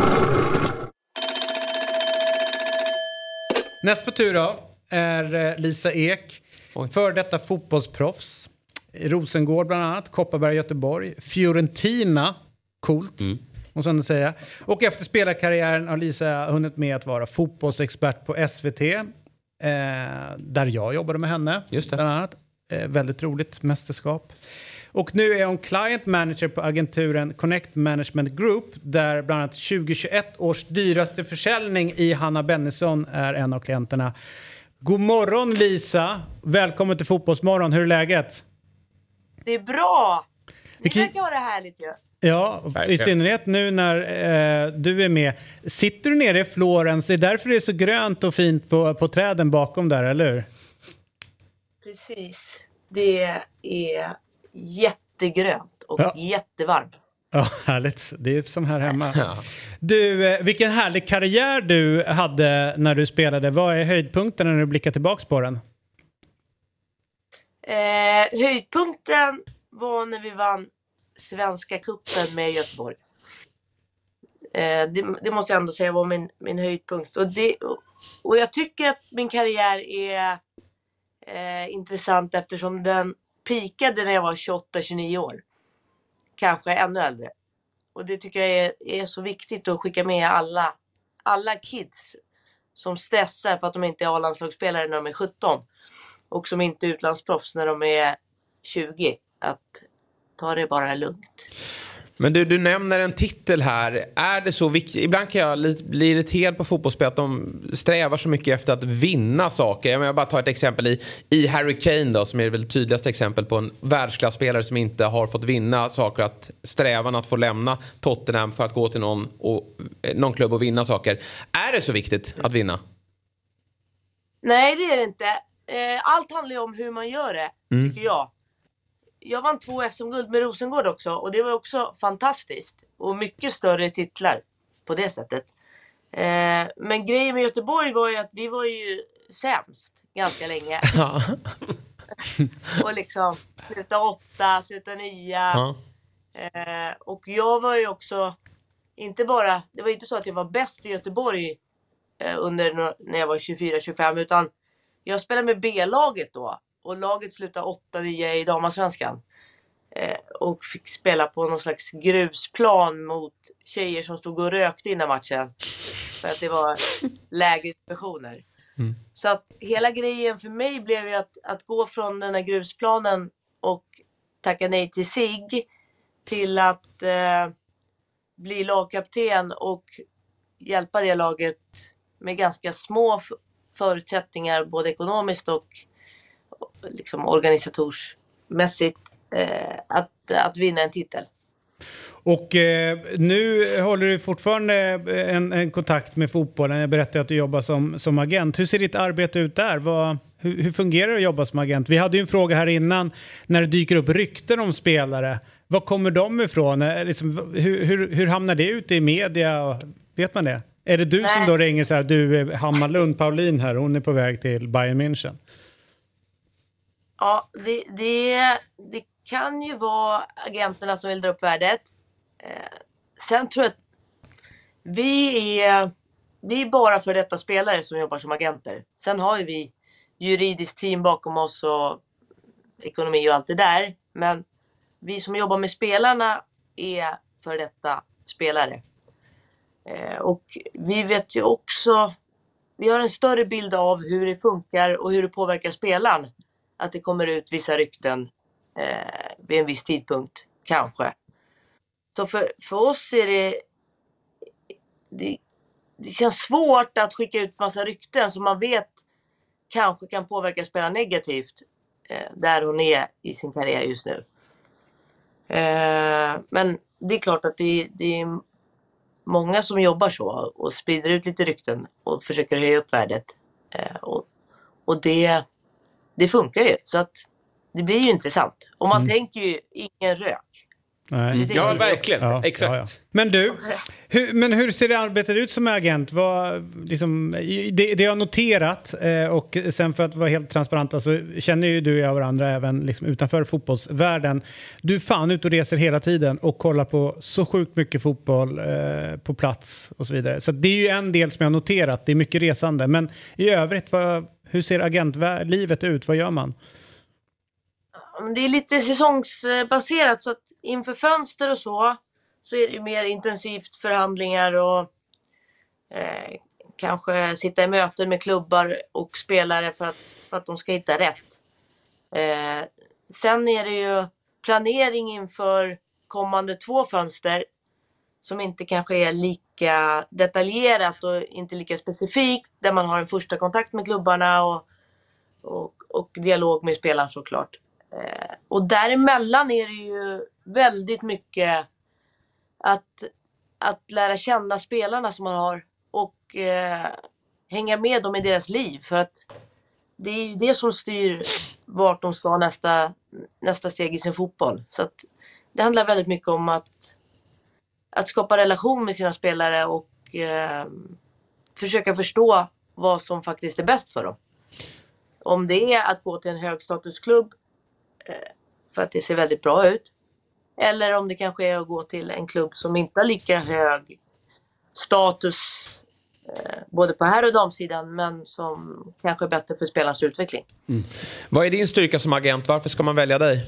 Näst på tur då är Lisa Ek. Oj. För detta fotbollsproffs. Rosengård bland annat, Kopparberg, Göteborg, Fiorentina, coolt. Mm. Måste jag säga. Och efter spelarkarriären har Lisa hunnit med att vara fotbollsexpert på S V T. Eh, där jag jobbade med henne. Just det. Bland annat. Eh, väldigt roligt mästerskap. Och nu är hon client manager på agenturen Connect Management Group. Där bland annat tjugohundratjugoett års dyraste försäljning i Hanna Bennison är en av klienterna. God morgon Lisa. Välkommen till Fotbollsmorgon. Hur är läget? Det är bra. Ni Vilket... verkar ha det härligt ju. Ja, verkligen. I synnerhet nu när eh, du är med. Sitter du nere i Florens? Det är därför det är så grönt och fint på, på träden bakom där, eller hur? Precis. Det är jättegrönt och ja. jättevarmt. Ja, härligt. Det är som här hemma. Ja. Du, eh, vilken härlig karriär du hade när du spelade. Vad är höjdpunkten när du blickar tillbaka på den? Eh, höjdpunkten var när vi vann Svenska cupen med Göteborg. Eh, det, det måste jag ändå säga var min, min höjdpunkt. Och, det, och, och jag tycker att min karriär är eh, intressant eftersom den pikade när jag var tjugoåtta tjugonio år. Kanske ännu äldre. Och det tycker jag är, är så viktigt att skicka med alla, alla kids som stressar för att de inte är A-landslagsspelare när de är sjutton. Och som inte är utlandsproffs när de är tjugo. Att ta det bara lugnt. Men du, du nämner en titel här. Är det så viktigt? Ibland kan jag bli irriterad på fotbollsspel att de strävar så mycket efter att vinna saker. Jag menar, bara ta ett exempel i, i Harry Kane då, som är väl tydligaste exempel på en världsklasspelare som inte har fått vinna saker. Att strävan att få lämna Tottenham för att gå till någon, och, någon klubb och vinna saker. Är det så viktigt att vinna? Nej, det är det inte. Eh, allt handlar ju om hur man gör det, mm. tycker jag. Jag vann två S M-guld med Rosengård också. Och det var också fantastiskt. Och mycket större titlar på det sättet. Eh, men grejen med Göteborg var ju att vi var ju sämst ganska länge. Ja. Och liksom sluta åtta, sluta nia. Ja. Eh, och jag var ju också inte bara, det var inte så att jag var bäst i Göteborg eh, under när jag var tjugofyra tjugofem, utan jag spelade med B-laget då. Och laget slutade åtta nio i damallsvenskan. Eh, och fick spela på någon slags grusplan mot tjejer som stod och rökte innan matchen. För att det var lägre divisioner. Mm. Så att hela grejen för mig blev ju att, att gå från den här grusplanen och tacka nej till S I G till att eh, bli lagkapten och hjälpa det laget med ganska små f- förutsättningar både ekonomiskt och, och liksom organisatorsmässigt eh, att, att vinna en titel. Och eh, nu håller du fortfarande en, en kontakt med fotbollen. Jag berättade att du jobbar som, som agent. Hur ser ditt arbete ut där? Vad, hur, hur fungerar det att jobba som agent? Vi hade ju en fråga här innan när det dyker upp rykten om spelare. Var kommer de ifrån? Eh, liksom, hur, hur, hur hamnar det ute i media? Vet man det? Är det du Nej. som då ringer så här, du är Hammarlund Paulin här, hon är på väg till Bayern München? Ja, det, det, det kan ju vara agenterna som vill dra upp värdet. Eh, sen tror jag att vi är, vi är bara för detta spelare som jobbar som agenter. Sen har ju vi juridiskt team bakom oss och ekonomi och allt det där. Men vi som jobbar med spelarna är för detta spelare. Eh, och vi vet ju också, vi har en större bild av hur det funkar och hur det påverkar spelaren. Att det kommer ut vissa rykten eh, vid en viss tidpunkt, kanske. Så för, för oss är det, det, det känns svårt att skicka ut massa rykten som man vet kanske kan påverka spelaren negativt eh, där hon är i sin karriär just nu. Eh, men det är klart att det, det är många som jobbar så och sprider ut lite rykten och försöker höja upp värdet. Eh, och, och det, det funkar ju, så att det blir ju intressant. Och man mm. tänker ju ingen rök. Nej. Ja, verkligen. Ja, exakt. Ja, ja. Men du, hur, men hur ser det arbetet ut som agent? Vad, liksom, det, det jag har noterat, eh, och sen för att vara helt transparenta så känner ju du och varandra även liksom utanför fotbollsvärlden. Du är fan ut och reser hela tiden och kollar på så sjukt mycket fotboll eh, på plats och så vidare. Så det är ju en del som jag har noterat, det är mycket resande. Men i övrigt, vad, hur ser agentlivet ut? Vad gör man? Det är lite säsongsbaserat, så att inför fönster och så så är det ju mer intensivt förhandlingar och eh, kanske sitta i möten med klubbar och spelare för att, för att de ska hitta rätt. Eh, sen är det ju planering inför kommande två fönster som inte kanske är lika detaljerat och inte lika specifikt, där man har en första kontakt med klubbarna och, och, och dialog med spelaren såklart. Eh, och däremellan är det ju väldigt mycket att, att lära känna spelarna som man har och eh, hänga med dem i deras liv, för att det är ju det som styr vart de ska nästa, nästa steg i sin fotboll. Så att det handlar väldigt mycket om att, att skapa relation med sina spelare och eh, försöka förstå vad som faktiskt är bäst för dem. Om det är att gå till en högstatusklubb för att det ser väldigt bra ut, eller om det kanske är att gå till en klubb som inte har lika hög status eh, både på här- och damsidan, men som kanske är bättre för spelarens utveckling. Mm. Vad är din styrka som agent? Varför ska man välja dig?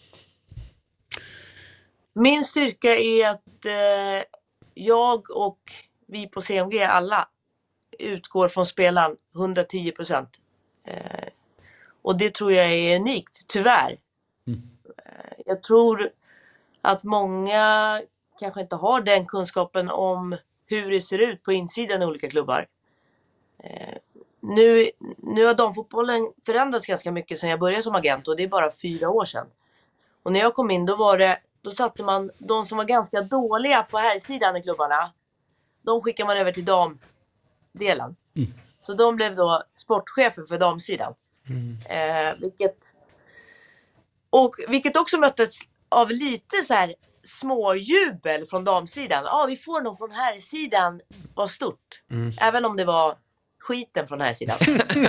Min styrka är att eh, jag och vi på C M G alla utgår från spelaren hundratio procent. Eh, och det tror jag är unikt, tyvärr. Mm. Jag tror att många kanske inte har den kunskapen om hur det ser ut på insidan i olika klubbar. Eh, nu, nu har damfotbollen förändrats ganska mycket sedan jag började som agent, och det är bara fyra år sedan. Och när jag kom in då var det, då satte man de som var ganska dåliga på här sidan i klubbarna, de skickar man över till damdelen. Mm. Så de blev då sportchefer för damsidan. Mm. Eh, vilket, och, vilket också möttes av lite så här småjubel från damsidan. Ja, ah, vi får någon från här sidan, var stort. Mm. Även om det var skiten från här sidan.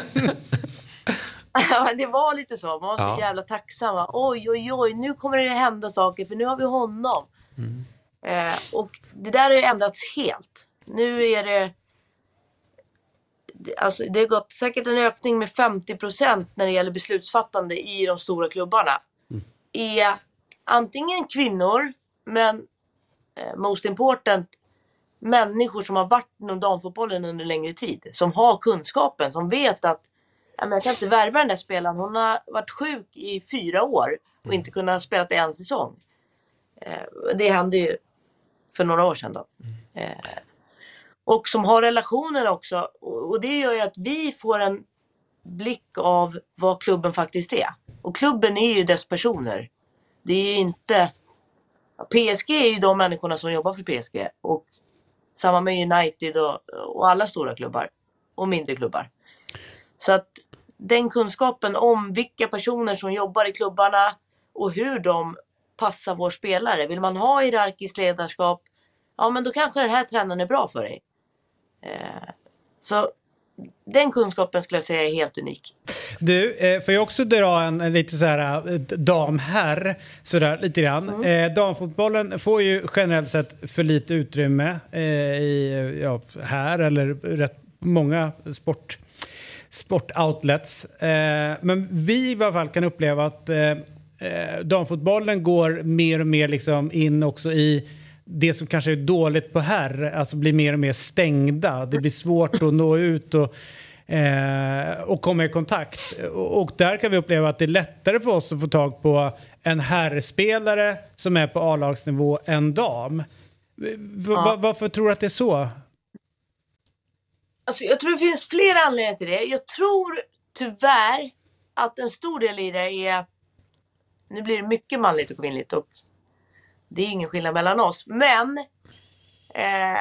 Det var lite så. Man var så Ja. jävla tacksam. Va? Oj, oj, oj. Nu kommer det hända saker. För nu har vi honom. Mm. Eh, och det där har ju ändrats helt. Nu är det... det- Alltså, det har gått säkert en ökning med femtio procent när det gäller beslutsfattande i de stora klubbarna. Mm. Är antingen kvinnor, men eh, most important, människor som har varit inom damfotbollen under längre tid. Som har kunskapen, som vet att ja, men jag kan inte värva den där spelaren. Hon har varit sjuk i fyra år och inte kunnat spela en säsong. Eh, det hände ju för några år sedan då. Eh, och som har relationer också. Och, och det gör ju att vi får en blick av vad klubben faktiskt är. Och klubben är ju dess personer. Det är ju inte... P S G är ju de människorna som jobbar för P S G. Och samma med United och, och alla stora klubbar. Och mindre klubbar. Så att den kunskapen om vilka personer som jobbar i klubbarna och hur de passar vår spelare. Vill man ha hierarkiskt ledarskap, ja men då kanske den här tränaren är bra för dig. Eh, så den kunskapen skulle jag säga är helt unik. Du, eh, får jag också dra en, en lite så här eh, damherr sådär lite grann. Mm. Eh, damfotbollen får ju generellt sett för lite utrymme eh, i, ja, här eller rätt många sport sportoutlets. Eh, men vi i alla fall kan uppleva att eh, eh, damfotbollen går mer och mer liksom in också i det som kanske är dåligt på här, alltså blir mer och mer stängda. Det blir svårt att nå ut och, eh, och komma i kontakt. Och, och där kan vi uppleva att det är lättare för oss att få tag på en herrspelare som är på A-lagsnivå än dam. V- va- varför tror du att det är så? Alltså, jag tror det finns flera anledningar till det. Jag tror tyvärr att en stor del i det är... Nu blir det mycket manligt och kvinnligt och det är ingen skillnad mellan oss. Men eh,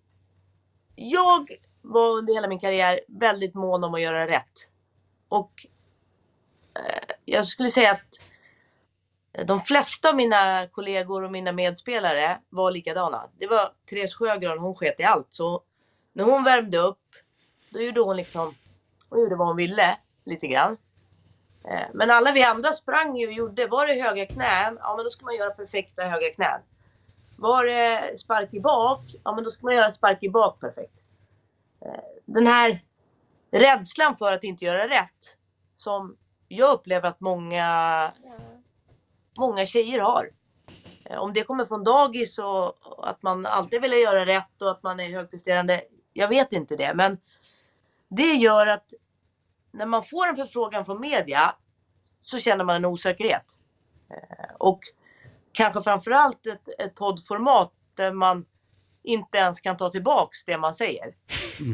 jag var under hela min karriär väldigt mån om att göra rätt. Och eh, jag skulle säga att de flesta av mina kollegor och mina medspelare var likadana. Det var Therese Sjögran, hon sket i allt. Så när hon värmde upp, då gjorde hon liksom, hon gjorde vad hon ville, lite grann. Eh, men alla vi andra sprang ju och gjorde, var det höga knän, ja men då ska man göra perfekta höga knän. Var det spark i bak, ja men då ska man göra spark i bak perfekt. Eh, den här rädslan för att inte göra rätt, som jag upplever att många, många tjejer har. Eh, om det kommer från dagis och att man alltid vill göra rätt och att man är högpresterande, jag vet inte det, men det gör att när man får en förfrågan från media så känner man en osäkerhet. Eh, och kanske framförallt ett, ett poddformat där man inte ens kan ta tillbaks det man säger. Mm.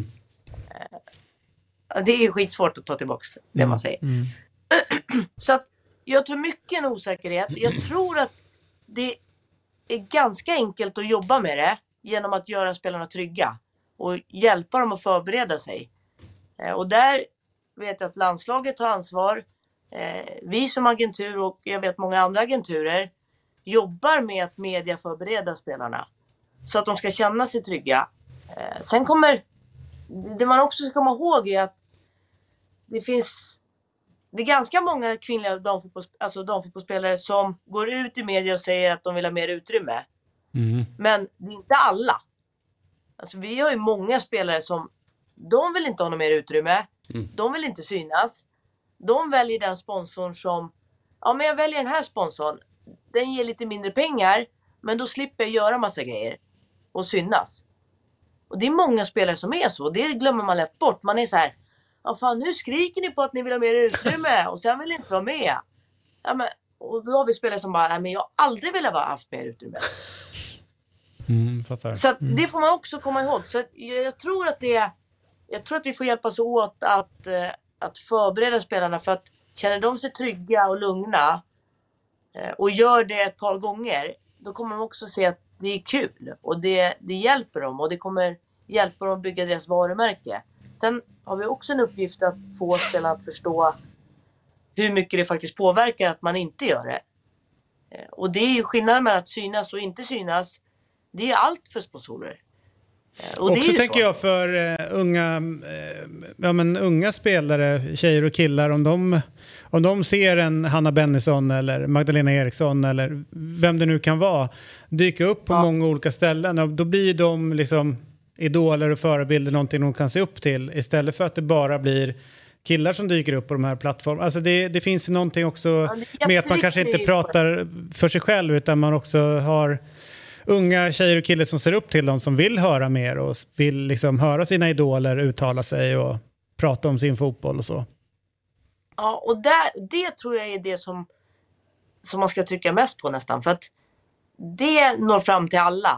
Eh, det är skitsvårt att ta tillbaks det mm. man säger. Mm. Så att jag tror mycket en osäkerhet. Jag tror att det är ganska enkelt att jobba med det genom att göra spelarna trygga och hjälpa dem att förbereda sig. Eh, och där vet jag att landslaget har ansvar. Eh, vi som agentur och jag vet många andra agenturer jobbar med att media förbereda spelarna. Så att de ska känna sig trygga. Eh, sen kommer... Det man också ska komma ihåg är att det finns... Det är ganska många kvinnliga damfotbolls, alltså damfotbollsspelare som går ut i media och säger att de vill ha mer utrymme. Mm. Men det är inte alla. Alltså vi har ju många spelare som... De vill inte ha något mer utrymme. Mm. De vill inte synas. De väljer den sponsorn som... Ja, men jag väljer den här sponsorn. Den ger lite mindre pengar. Men då slipper jag göra massa grejer. Och synas. Och det är många spelare som är så. Det glömmer man lätt bort. Man är så här... Ja, fan, nu skriker ni på att ni vill ha mer utrymme. Och sen vill ni inte vara med. Ja, men, och då har vi spelare som bara... Nej, men jag har aldrig velat ha haft mer utrymme. Mm, fattar. Så att det får man också komma ihåg. Så att jag, jag tror att det... Jag tror att vi får hjälpas åt att, att förbereda spelarna. För att känner de sig trygga och lugna och gör det ett par gånger, då kommer de också se att det är kul. Och det, det hjälper dem och det kommer hjälpa dem att bygga deras varumärke. Sen har vi också en uppgift att få spelarna att förstå hur mycket det faktiskt påverkar att man inte gör det. Och det är ju skillnaden mellan att synas och inte synas. Det är allt för sponsorer. Och också det tänker så. jag för uh, unga, uh, ja, men unga spelare, tjejer och killar, om de, om de ser en Hanna Bennison eller Magdalena Eriksson eller vem det nu kan vara dyka upp på ja. många olika ställen, och då blir de liksom idoler och förebilder, någonting de kan se upp till, istället för att det bara blir killar som dyker upp på de här plattformarna. Alltså det, det finns ju någonting också ja, med att man kanske inte pratar för sig själv, utan man också har unga tjejer och killar som ser upp till dem, som vill höra mer och vill liksom höra sina idoler uttala sig och prata om sin fotboll och så. Ja, och där, det tror jag är det som, som man ska trycka mest på nästan. För att det når fram till alla.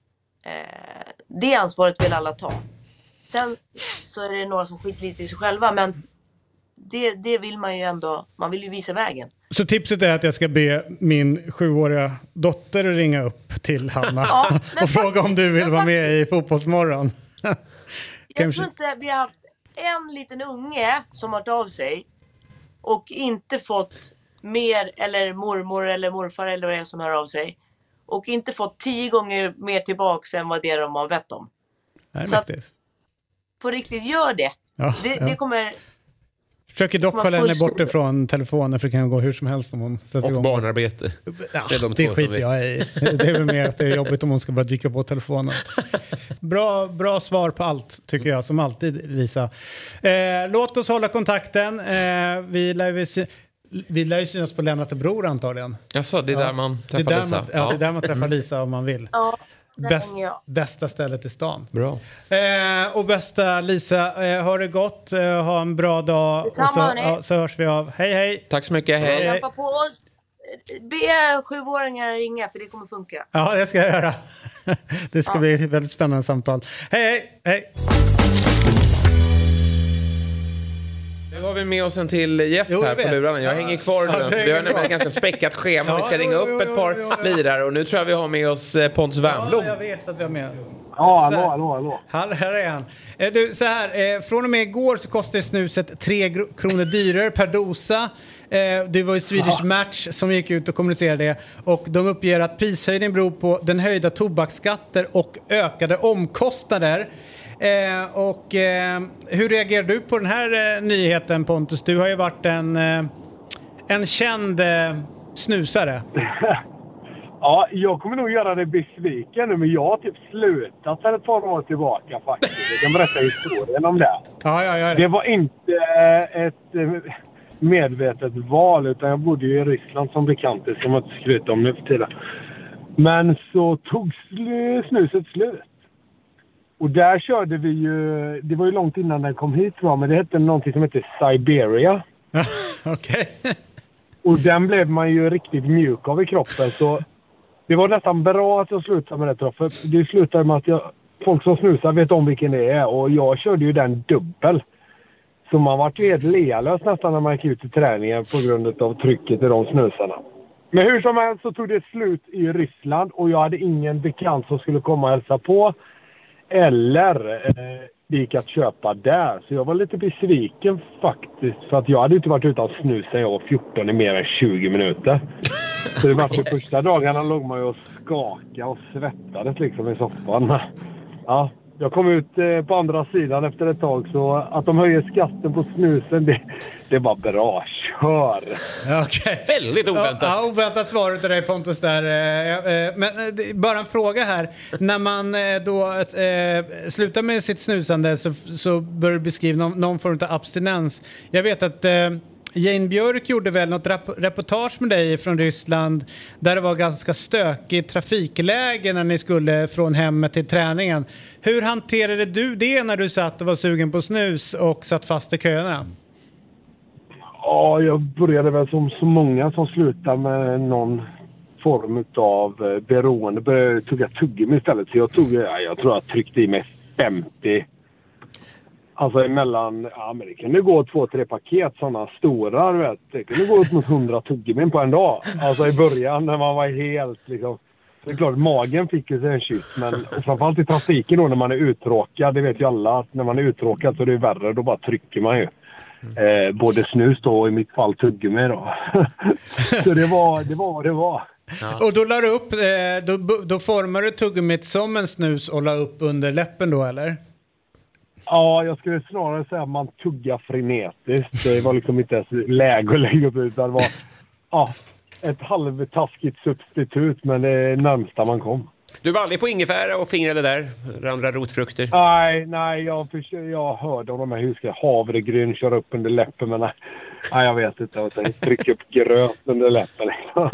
Eh, det ansvaret vill alla ta. Sen så är det några som skiter lite i sig själva, men det, det vill man ju ändå, man vill ju visa vägen. Så tipset är att jag ska be min sjuåriga dotter ringa upp till Hanna ja, och fråga om du vill vara med i Fotbollsmorgon. Jag tror inte vi har haft en liten unge som har av sig och inte fått mer, eller mormor eller morfar eller vad det är som hör av sig, och inte fått tio gånger mer tillbaks än vad det är de har bett om. Nej, så att, på riktigt, gör det. Ja, det, ja. det kommer... Försöker dock hålla henne borta från telefonen, för det kan gå hur som helst om hon sätter och igång. Barnarbete. Ja, det är de det två skiter jag i. Det är väl mer att det är jobbigt om hon ska bara dyka på telefonen. Bra, bra svar på allt, tycker jag, som alltid, Lisa. Eh, låt oss hålla kontakten. Eh, vi lär ju sy- vi lär ju synas på Lennart och Bror antagligen. Jaså, det är ja. där man träffar det är där Lisa? Man, ja, ja, det är där man träffar Lisa om man vill. Ja. Bäst, bästa stället i stan. Bra. Eh, och bästa Lisa, eh, har det gott, eh, ha en bra dag, och så, ja, så hörs vi av. Hej hej. Tack så mycket, hej. Jag på på be sjuåringar ringa, för det kommer funka. Ja, det ska jag göra. Det ska ja. bli ett väldigt spännande samtal. Hej hej, hej. Nu har vi med oss en till gäst jo, här på lurarna. Jag hänger kvar nu. Ja, vi har nämligen ett ganska späckat schema. Ja, vi ska ringa jo, upp ett par jo, jo, jo. lirare. Och nu tror jag vi har med oss Pontus Wernbloom. Ja, jag vet att vi har med. Ja, hallå, hallå, hallå. Här, här är han. Du, så här, från och med igår så kostar snuset tre kronor dyrare per dosa. Det var ju Swedish Match som gick ut och kommunicerade det. Och de uppger att prishöjningen beror på den höjda tobaksskatter och ökade omkostnader. Eh, och eh, hur reagerar du på den här eh, nyheten, Pontus? Du har ju varit en, eh, en känd eh, snusare. Ja, jag kommer nog göra det besviken nu, men jag har typ slutat sedan ett par år tillbaka faktiskt. Jag kan berätta historien om det. Ja, ja, ja. Det var inte eh, ett eh, medvetet val, utan jag bodde ju i Ryssland som bekant, det ska man inte skryta om nu för tiden. Men så tog sl- snuset slut. Och där körde vi ju, det var ju långt innan den kom hit, va, men det hette någonting som heter Siberia. Okej. Okay. Och den blev man ju riktigt mjuk av i kroppen, så det var nästan bra att jag slutade med det, tror jag. För det slutade med att jag, folk som snusar vet om vilken det är, och jag körde ju den dubbel. Så man var ju helt lealös nästan när man gick ut i träningen på grund av trycket i de snusarna. Men hur som helst så tog det slut i Ryssland, och jag hade ingen bekant som skulle komma och hälsa på. Eller eh, det gick att köpa där. Så jag var lite besviken faktiskt. För att jag hade inte varit utan snus sen jag var fjorton i mer än tjugo minuter. Så det var för första dagarna låg man ju och skakade och svettades liksom i soffan. Ja, jag kom ut eh, på andra sidan efter ett tag. Så att de höjer skatten på snusen, det, det var bra. Kör! Okay. Väldigt oväntat. Ja, ja, oväntat svar till dig, Pontus där. Men bara en fråga här. När man då äh, slutar med sitt snusande så, så bör du beskriva någon, någon form av abstinens. Jag vet att äh, Jane Björk gjorde väl något rap- reportage med dig från Ryssland där det var ganska stökigt trafikläge när ni skulle från hemmet till träningen. Hur hanterade du det när du satt och var sugen på snus och satt fast i köerna? Ja, jag började väl som så många som slutar med någon form av beroende. Började tugga tuggummi istället. Så jag tog, ja, jag tror jag tryckte i mig femtio. Alltså emellan, ja men det kunde gå två, tre paket sådana stora, vet. Det kunde gå upp mot hundra tuggummin på en dag. Alltså i början när man var helt liksom det är klart, magen fick ju sig en kyss. Men framförallt i trafiken då när man är uttråkad. Det vet ju alla att när man är uttråkad så är det värre. Då bara trycker man ju. Eh, både snus då och i mitt fall tuggummi då. Så det var det var vad det var. Ja. Och då la du upp, eh, då, då formar du tuggummit som en snus och la upp under läppen då, eller? Ja, jag skulle snarare säga att man tuggar frenetiskt. Det var liksom inte ens läge att lägga upp, utan det var ja, ett halvtaskigt substitut, men det är närmsta man kom. Du var aldrig på ingefära och fingrade där, andra rotfrukter? Nej, nej, jag, försöker, jag hörde om de här huska havregryn köra upp under läppen, men nej, nej jag vet inte. Jag tänkte trycka upp gröt under läppen.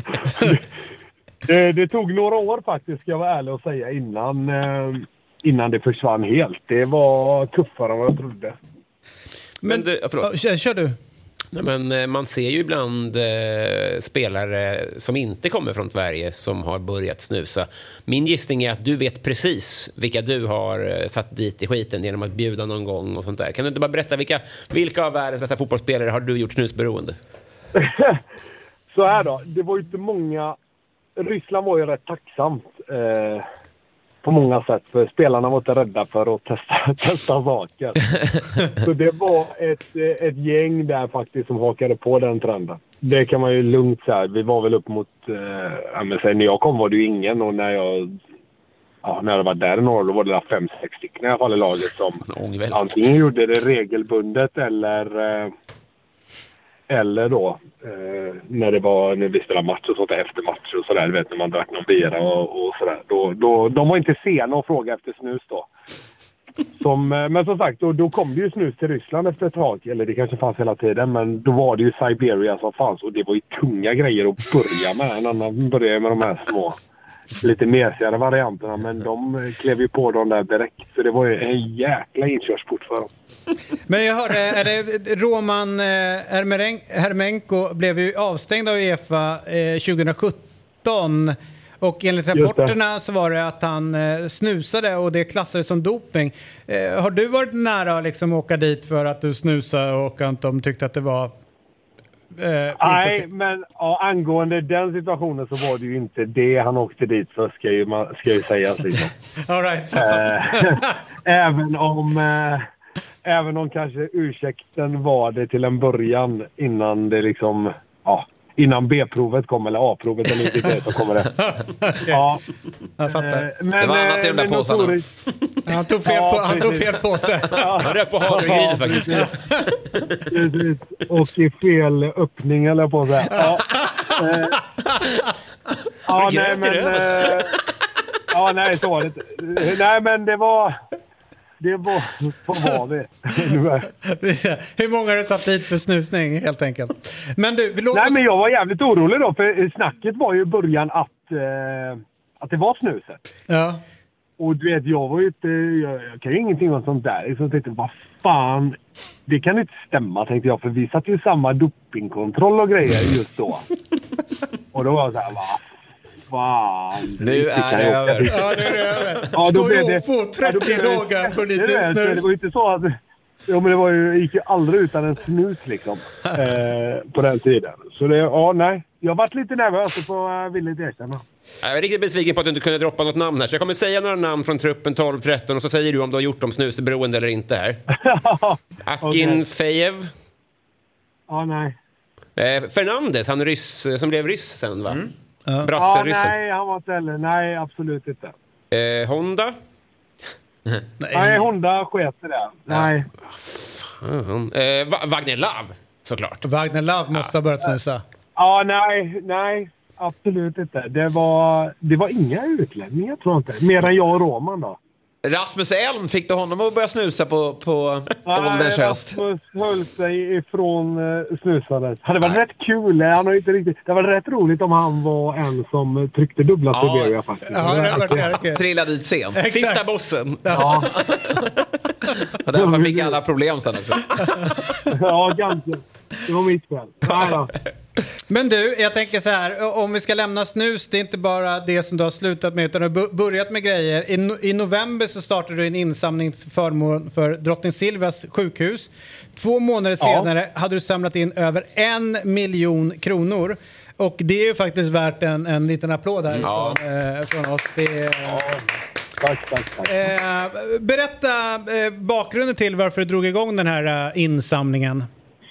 det, det tog några år faktiskt, ska jag vara ärlig och säga, innan, innan det försvann helt. Det var tuffare än vad jag trodde. Men, men du, förlåt. Kör, kör du. Nej, men man ser ju ibland eh, spelare som inte kommer från Sverige som har börjat snusa. Min gissning är att du vet precis vilka du har eh, satt dit i skiten genom att bjuda någon gång och sånt där. Kan du inte bara berätta vilka, vilka av världens bästa fotbollsspelare har du gjort snusberoende? Så här då, det var ju inte många... Ryssland var ju rätt tacksamt eh, på många sätt, för spelarna var inte rädda för att testa, testa saker. Så det var ett, ett gäng där faktiskt som hakade på den trenden. Det kan man ju lugnt säga. Vi var väl upp mot... Eh, ja, men sen när jag kom var det ju ingen, och när jag... Ja, när jag var där i norr, då var det där fem, sex stycken i alla fall i laget som antingen gjorde det regelbundet eller... Eh, eller då eh, när det var när vi spelade match och sånt där, efter match och sådär, vet, när man drack någon bira och, och sådär. Då, då, de var inte sena att fråga efter snus då. Som, men som sagt, då, då kom det ju snus till Ryssland efter ett tag. Eller det kanske fanns hela tiden, men då var det ju Siberia som fanns. Och det var ju tunga grejer att börja med. En annan började med de här små, lite mesigare varianterna. Men de klev ju på dem där direkt. Så det var ju en jäkla inkörsport för dem. Men jag hörde, är det Roman Hermenko blev ju avstängd av UEFA eh, tjugohundrasjutton. Och enligt rapporterna så var det att han eh, snusade och det klassades som doping. Eh, har du varit nära att liksom åka dit för att du snusade och att de tyckte att det var... Eh, Nej, inte... men ja, angående den situationen så var det ju inte det han åkte dit för, ska ju, ska ju sägas. Liksom. All right. eh, även om... Eh, även om kanske ursäkten var det till en början innan det liksom... Ja, innan B-provet kom, eller A-provet eller inte det, så kommer det. Okay. Ja, jag fattar. Men, det var annat i de där påsarna. Notoriskt... Han tog fel, på, han tog fel påse. Ja. Han röp på havregryn faktiskt. Precis. Och i fel öppning eller på så här. Ja, eh, ja nej men... Eh, ja, nej, så var det inte. Nej, men det var... Det var... Vad var det? Hur många har du satt dit för snusning, helt enkelt? Men du, vi låter... Nej, men jag var jävligt orolig då, för snacket var ju i början att, eh, att det var snuset. Ja. Och du vet, jag var ju inte... Jag, jag kan ju ingenting om sånt där. Så jag tänkte, vad fan... Det kan inte stämma, tänkte jag, för vi satt ju samma dopingkontroll och grejer just då. Och då var jag så här, vad fan... Nu är det över. Ja, nu är det över. Ja, då Ska blev jag det, få trettio dagar på lite det, snus? det var ju inte så att... Ja, men det var ju, gick ju aldrig utan en snus liksom. Eh, på den tiden. Så det, ja, nej. Jag varit lite nervös och får villigt erkänna. Jag är riktigt besviken på att du inte kunde droppa något namn här. Så jag kommer säga några namn från truppen tolv tretton och så säger du om du har gjort dem snusberoende eller inte här. Akin okay. Fejev. Ja, nej. Eh, Fernandes, han ryss, som blev ryss sen, va? Mm. Ja. Brasse, ja, nej, han var inte heller. Nej, absolut inte. Eh, Honda? nej. nej, Honda sket det där. Nej. Fan. Eh, Wagner Love, såklart. Wagner Love måste ja. ha börjat snusa. Ja, nej, nej. Absolut inte. Det var, det var inga utlänningar, tror jag inte. Mer än jag och Roman då. Rasmus Elm, fick du honom att börja snusa på, på ålderns höst? Rasmus höll sig ifrån uh, snusandet. Det var rätt kul. Han har inte riktigt, det var rätt roligt om han var en som tryckte dubbla ja. Siberia faktiskt. Ja, det var det, okay. Trillade dit sen. Sista bossen. Ja. Och därför fick alla problem sen också. Ja, ganska. Det var mitt fel. Ja, men du, jag tänker så här, om vi ska lämna snus, det är inte bara det som du har slutat med utan du har börjat med grejer. I, no- i november så startade du en insamling till förmån för Drottning Silvias sjukhus. Två månader senare ja. hade du samlat in över en miljon kronor. Och det är ju faktiskt värt en, en liten applåd här Ja. från, eh, från oss. Det är, Ja, tack, tack, tack. eh, berätta eh, bakgrunden till varför du drog igång den här eh, insamlingen.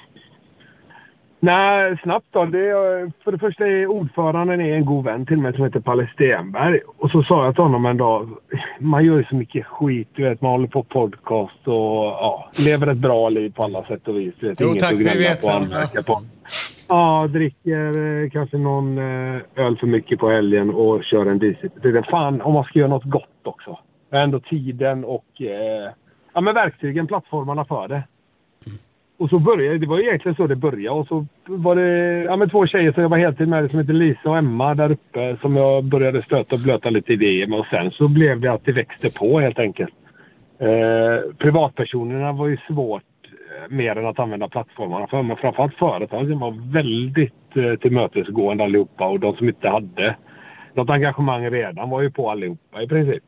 Nej, snabbt då. Det är, för det första är ordföranden är en god vän till mig som heter Palle Stenberg. Och så sa jag till honom en dag, man gör ju så mycket skit, du vet, man håller på podcast och ja, lever ett bra liv på alla sätt och vis. Du vet, Jo, inget tack, att vi gnälla vet på, det. anmärka på. Ja, dricker eh, kanske någon eh, öl för mycket på helgen och kör en diesel. Det är fan om man ska göra något gott också. Det är ändå tiden och eh, ja, men verktygen, plattformarna för det. Och så började, det var ju egentligen så det började. Och så var det ja, men två tjejer som jag var heltid med som heter Lisa och Emma där uppe som jag började stöta och blöta lite idéer med. Och sen så blev det att det växte på helt enkelt. Eh, privatpersonerna var ju svårt eh, mer än att använda plattformarna för. Men framförallt företagen var väldigt eh, tillmötesgående allihopa. Och de som inte hade något engagemang redan var ju på allihopa i princip.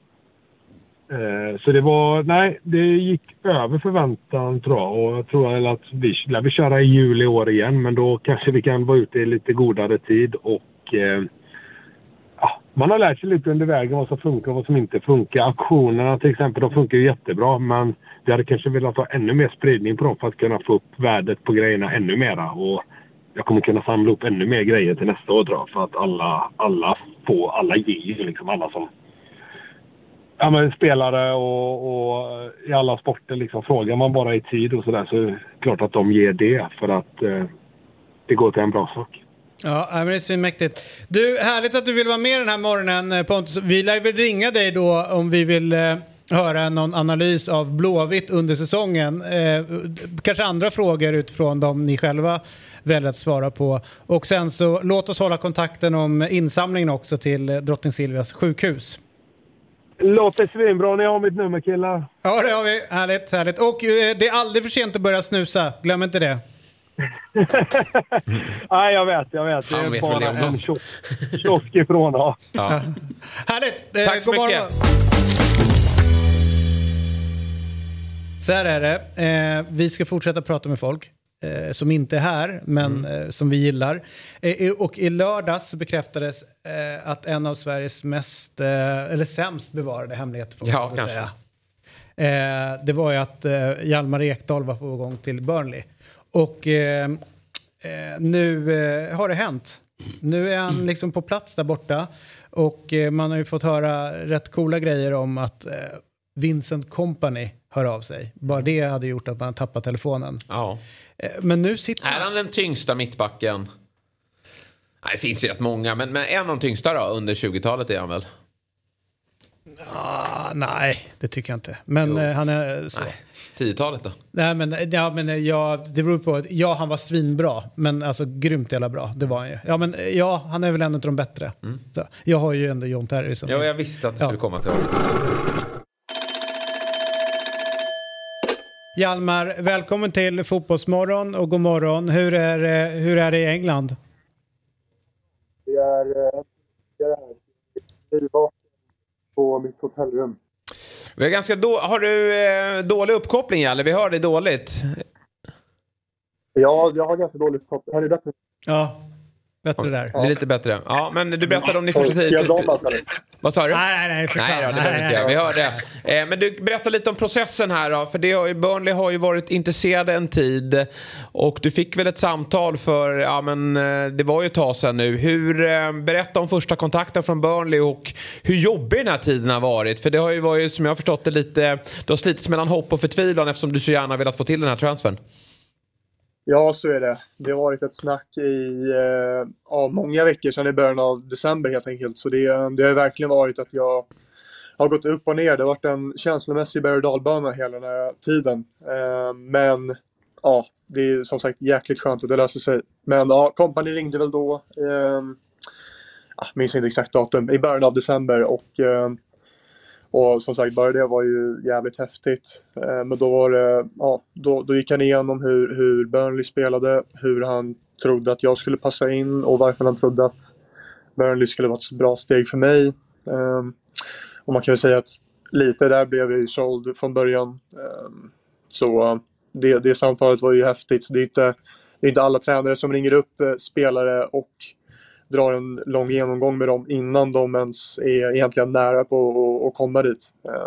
Så det var, nej, det gick över förväntan tror jag. Och jag tror att vi lär vi köra i juli i år igen. Men då kanske vi kan vara ute i lite godare tid. Och eh, ja, man har lärt sig lite under vägen vad som funkar och vad som inte funkar. Aktionerna till exempel, de funkar ju jättebra. Men vi hade kanske velat ha ännu mer spridning på dem för att kunna få upp värdet på grejerna ännu mera. Och jag kommer kunna samla upp ännu mer grejer till nästa år tror jag. För att alla, alla får, alla ger liksom alla som... Ja, men spelare och, och i alla sporter liksom, frågar man bara i tid och sådär så är det klart att de ger det för att eh, det går till en bra sak. Ja, men det är svinmäktigt. Du, härligt att du vill vara med den här morgonen, Pontus. Vi lär väl ringa dig då om vi vill eh, höra någon analys av Blåvitt under säsongen. Eh, kanske andra frågor utifrån dem ni själva väljer att svara på. Och sen så låt oss hålla kontakten om insamlingen också till Drottning Silvias sjukhus. Låter svinbra, ni har mitt nummer killar. Ja, det har vi. Härligt, härligt. Och eh, det är aldrig för sent att börja snusa. Glöm inte det. Nej, jag vet, jag vet. Det Han är vet bara väl det om en kiosk, kiosk ifrån. Ja. Ja. Härligt. Eh, Tack så god mycket. morgon. Så här är det. Eh, vi ska fortsätta prata med folk eh, som inte är här, men mm. eh, som vi gillar. Eh, och i lördags bekräftades eh, att en av Sveriges mest, eh, eller sämst bevarade hemligheter, får Ja, man kanske. säga. Eh, det var ju att eh, Hjalmar Ekdal var på gång till Burnley. Och eh, eh, nu eh, har det hänt. Nu är han liksom på plats där borta. Och eh, man har ju fått höra rätt coola grejer om att eh, Vincent Kompany hör av sig. Bara det hade gjort att man tappat telefonen. Ja. Eh, men nu sitter Är han den tyngsta mittbacken? Nej, det finns ju rätt många. Men, men en av de tyngsta då, under tjugotalet är han väl? Ah, nej, det tycker jag inte. Men eh, han är så. Nej, tiotalet då? Nej, men, ja, men ja, det beror på. Ja, han var svinbra. Men alltså grymt jävla bra. Det var han ju. Ja, men ja, han är väl en av de bättre. Mm. Så, jag har ju ändå John Terry som... Ja, jag visste att du Ja. skulle komma till honom. Hjalmar, välkommen till Fotbollsmorgon och god morgon. Hur är, det- hur är det i England? Det är, eh, det är det på mitt hotellrum. Vi är ganska då- har du eh, dålig uppkoppling, eller? Vi hör dig dåligt. Ja, jag har ganska dåligt kopp. Har ni bättre? Ja, bättre där. Det är lite bättre. Ja, men du berättade om din första tid. Ska jag dra allt, eller? Vad sa du? Nej, nej, nej. för Nej, fan. då, det behöver inte jag. Vi hörde. Eh, men du berättar lite om processen här då. För det har ju, Burnley har ju varit intresserade en tid. Och du fick väl ett samtal för, ja men eh, det var ju ett tag sedan nu. Hur, eh, berätta om första kontakten från Burnley och hur jobbig den här tiden har varit. För det har ju varit, som jag har förstått det, lite, du har slitits mellan hopp och förtvivlan eftersom du så gärna velat få till den här transfern. Ja, så är det. Det har varit ett snack i eh, ja, många veckor sedan i början av december helt enkelt. Så det, det har verkligen varit att jag har gått upp och ner. Det har varit en känslomässig berg- och dalbana hela den här tiden. Eh, men ja, det är som sagt jäkligt skönt att det löser sig. Men ja, Kompany ringde väl då, eh, jag minns inte exakt datum, i början av december. Och, eh, och som sagt, bara det var ju jävligt häftigt. Eh, men då var det, ja, då, då gick han igenom hur, hur Burnley spelade, hur han trodde att jag skulle passa in och varför han trodde att Burnley skulle vara ett bra steg för mig. Eh, och man kan ju säga att lite där blev jag ju såld från början. Eh, så det, det samtalet var ju häftigt. Det är inte, det är inte alla tränare som ringer upp eh, spelare och drar en lång genomgång med dem innan de ens är egentligen nära på att komma dit.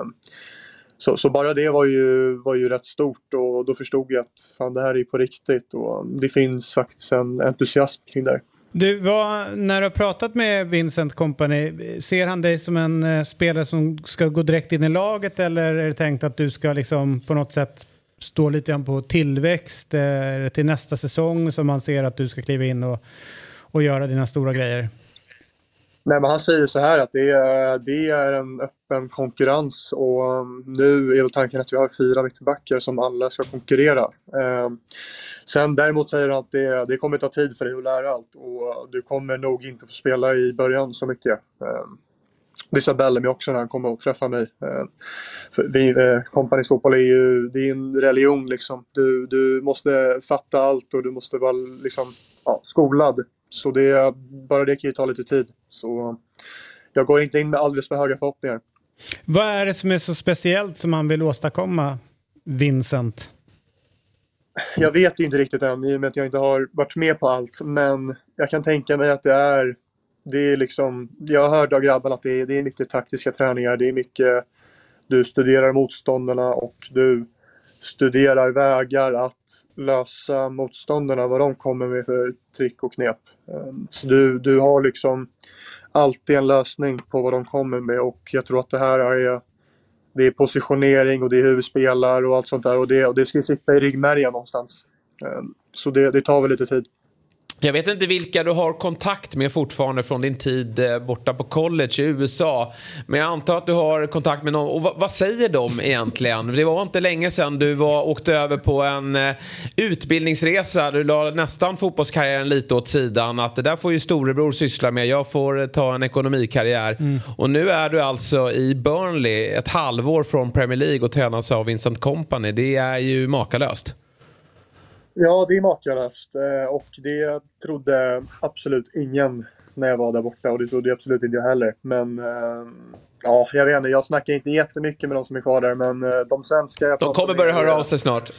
Så, så bara det var ju, var ju rätt stort, och då förstod jag att fan, det här är på riktigt, och det finns faktiskt en entusiasm kring det. Du, vad, när du har pratat med Vincent Kompany, ser han dig som en eh, spelare som ska gå direkt in i laget, eller är det tänkt att du ska liksom på något sätt stå lite grann på tillväxt eh, till nästa säsong, som man ser att du ska kliva in och, och göra dina stora grejer? Nej, men han säger så här att det är, det är en öppen konkurrens, och nu är väl tanken att vi har fyra mittbackar som alla ska konkurrera. Eh, sen däremot säger han att det, det kommer ta tid för dig att lära allt, och du kommer nog inte få spela i början så mycket. Eh, det sa Bellamy också när han kom och träffade mig. Eh, för vi, eh, Kompanys fotboll är ju, det är en religion liksom. Du, du måste fatta allt, och du måste vara liksom, ja, skolad. Så det, bara det kan ju ta lite tid. Så jag går inte in med alldeles för höga förhoppningar. Vad är det som är så speciellt som man vill åstadkomma, Vincent? Jag vet ju inte riktigt än, i och med att jag inte har varit med på allt. Men jag kan tänka mig att det är, det är liksom, jag har hört av grabbarna att det är, det är mycket taktiska träningar. Det är mycket, du studerar motståndarna och du studerar vägar att lösa motståndarna, vad de kommer med för trick och knep. Så du, du har liksom alltid en lösning på vad de kommer med, och jag tror att det här är, det är positionering och det är hur vi spelar och allt sånt där, och det, och det ska sitta i ryggmärgen någonstans. Så det, det tar väl lite tid. Jag vet inte vilka du har kontakt med fortfarande från din tid borta på college i U S A. Men jag antar att du har kontakt med någon. Och vad, vad säger de egentligen? Det var inte länge sedan du var, åkte över på en eh, utbildningsresa. Du la nästan fotbollskarriären lite åt sidan. Att det där får ju storebror syssla med. Jag får ta en ekonomikarriär. Mm. Och nu är du alltså i Burnley ett halvår från Premier League och tränas av Vincent Kompany. Det är ju makalöst. Ja, det är makalöst, och det trodde absolut ingen när jag var där borta, och det trodde absolut inte jag heller. Men ja, jag vet inte, jag snackar inte jättemycket med de som är kvar där, men de svenska... De kommer börja höra av sig snart.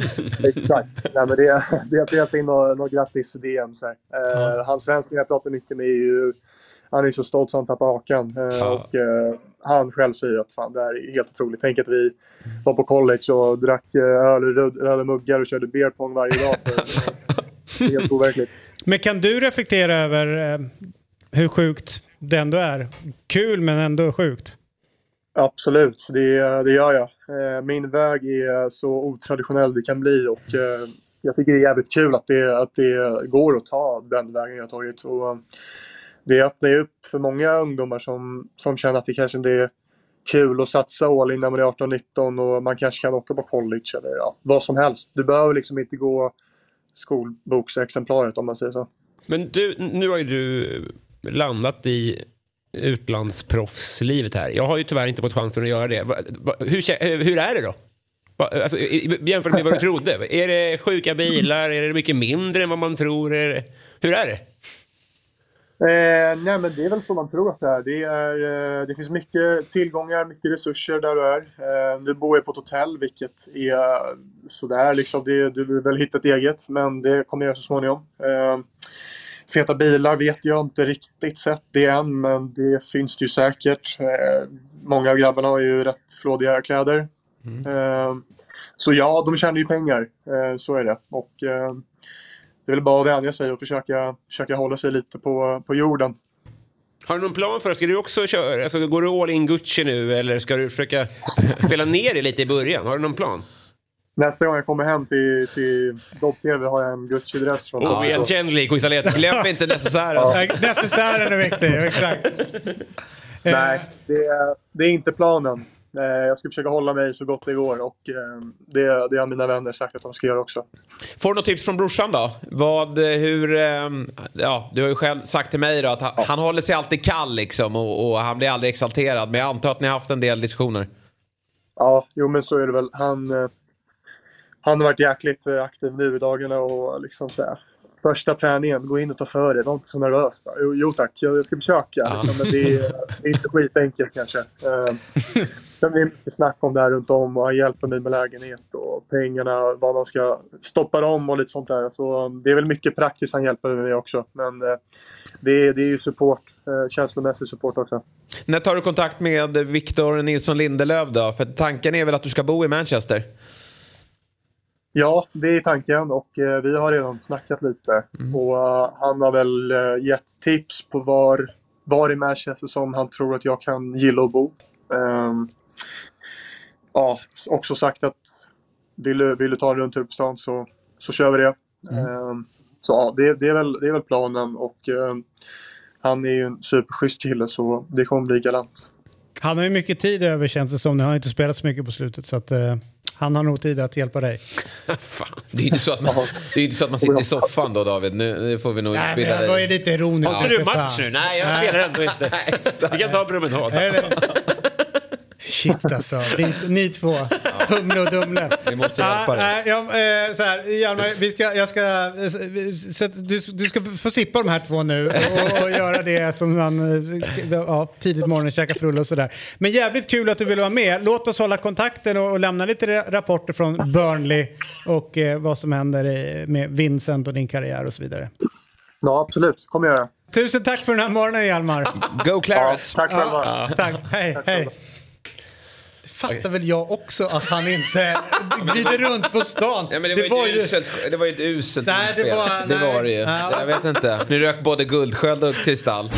Exakt, nej, men det, det har petat in något, något grattis D M. Så här. Mm. Han svenska jag pratar mycket med är ju, han är så stolt så han tappar hakan. Ja. Och uh, han själv säger att fan, det här är helt otroligt. Tänk att vi var på college och drack öl och röd, röda muggar och körde beer pong varje dag. Det är helt overkligt. Men kan du reflektera över eh, hur sjukt det ändå är? Kul men ändå sjukt. Absolut, det, det gör jag. Min väg är så otraditionell det kan bli, och jag tycker det är jävligt kul att det, att det går att ta den vägen jag har tagit. Och det öppnar ju upp för många ungdomar som, som känner att det kanske inte är kul att satsa all in när man är arton nitton, och man kanske kan åka på college eller ja, vad som helst. Du behöver liksom inte gå skolboksexemplaret om man säger så. Men du, nu har ju du landat i utlandsproffslivet här. Jag har ju tyvärr inte fått chansen att göra det. Hur, hur är det då? Alltså, jämfört med vad du trodde. Är det sjuka bilar? Är det mycket mindre än vad man tror? Är det, hur är det? Eh, nej men det är väl som man tror att det är. Det, är, eh, det finns mycket tillgångar, mycket resurser där du är. Eh, du bor på ett hotell, vilket är sådär liksom. Det, du vill väl hitta ett eget, men det kommer jag göra så småningom. Eh, feta bilar vet jag inte riktigt sett det än, men det finns det ju säkert. Eh, många av grabbarna har ju rätt flådiga kläder. Mm. Eh, så ja, de tjänar ju pengar. Eh, så är det. Och... Eh, det är väl bara att vänja sig och försöka, försöka hålla sig lite på, på jorden. Har du någon plan för det? Ska du också köra? Alltså, går du all in Gucci nu, eller ska du försöka spela ner det lite i början? Har du någon plan? Nästa gång jag kommer hem till, till Dobb-T V har jag en Gucci-dress. Från oh, igenkännlig, Quisalet. Glöm inte necessären. Ja. Necessären är viktig, exakt. Nej, det är, det är inte planen. Jag ska försöka hålla mig så gott det går, och det, det har mina vänner sagt att de ska göra också. Får du något tips från brorsan då? Vad, hur, ja, du har ju själv sagt till mig då att han, ja. han håller sig alltid kall liksom, och, och han blir aldrig exalterad, men jag antar att ni har haft en del diskussioner. Ja, jo men så är det väl. Han, han har varit jäkligt aktiv nu i dagarna och liksom så här, första träningen, gå in och ta för det. Var inte så nervös. Jo, jo tack, jag ska försöka. Ja. Men det är, det är inte skitenkelt kanske. Uh, sen är det mycket snack om det här runt om och han hjälper mig med lägenhet och pengarna, vad man ska stoppa dem och lite sånt där. Så det är väl mycket praktiskt han hjälper mig också. Men uh, det, är, det är ju support, uh, känslomässig support också. När tar du kontakt med Victor Nilsson Lindelöf då? För tanken är väl att du ska bo i Manchester? Ja, det är tanken och eh, vi har redan snackat lite. Mm. Och uh, han har väl uh, gett tips på var, var i Manchester som han tror att jag kan gilla att bo. Um, ja, också sagt att vill du, vill du ta en rundtur på stan så, så kör vi det. Mm. Um, så ja, det, det, är väl, det är väl planen och um, han är ju en superschysst kille så det kommer bli galant. Han har ju mycket tid över, känns det som. Nu har han inte spelat så mycket på slutet så att uh, han har nog tid att hjälpa dig. Fan, det är ju inte så att man, det är inte så att man sitter i soffan då, David. Nu får vi nog Nej, utbilda men dig. då är det lite ironiskt. Har inte du match nu? Nej, jag spelar ändå inte. Vi kan ta promenad. Shit alltså, ni, ni två, Humle och Dumle. Vi måste hjälpa ah, dig. Ah, ja, eh, så här, Hjalmar, vi ska, jag ska, så du, du ska få sippa de här två nu och, och göra det som man ja, tidigt morgon käka frulle och sådär. Men jävligt kul att du vill vara med. Låt oss hålla kontakten och, och lämna lite rapporter från Burnley och eh, vad som händer i, med Vincent och din karriär och så vidare. Ja, absolut. Kom jag göra. Tusen tack för den här morgonen, Hjalmar. Go Clarets. Ja, tack själva. Ja, tack. Hej, tack hej. Fattar väl jag också att han inte glider runt på stan. Ja, men det, det, var var ju uselt, det var ju ett uselt nej, det spel. var, det nej. var det ju. Ja. Jag vet inte. Nu rök både guldsköld och kristall.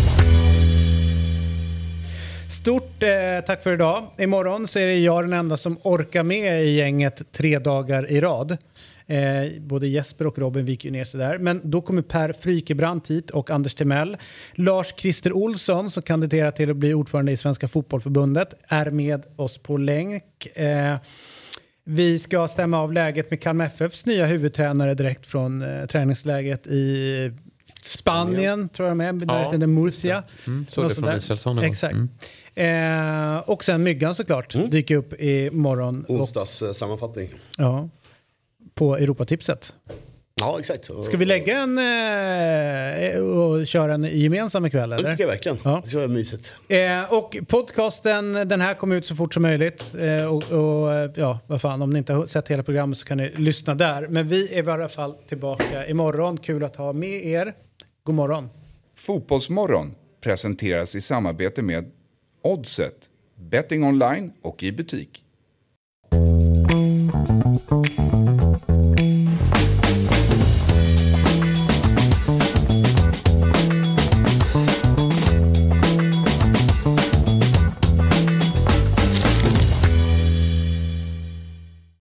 Stort eh, tack för idag. Imorgon så är det jag den enda som orkar med i gänget tre dagar i rad. Eh, både Jesper och Robin viker ner sig där. Men då kommer Per Frykebrant hit och Anders Timell. Lars Christer Olsson som kandiderar till att bli ordförande i Svenska fotbollförbundet är med oss på länk. Eh, vi ska stämma av läget med Kalmar F F:s nya huvudtränare direkt från eh, träningsläget i Spanien, Spanien tror jag med. Ja. Där Murcia. Mm, så det från Israelsson. Exakt. Mm. Eh, och sen Myggan såklart mm. dyker upp i morgon. Onsdags och, sammanfattning. Ja. På Europatipset. Ja, exakt. Ska vi lägga en eh, och köra en gemensam ikväll? Eller? Det tycker jag verkligen. Ja. Det ska vara mysigt. Eh, och podcasten, den här kommer ut så fort som möjligt. Eh, och, och ja, vad fan, om ni inte har sett hela programmet så kan ni lyssna där. Men vi är i alla fall tillbaka imorgon. Kul att ha med er. God morgon. Fotbollsmorgon presenteras i samarbete med Oddset, betting online och i butik.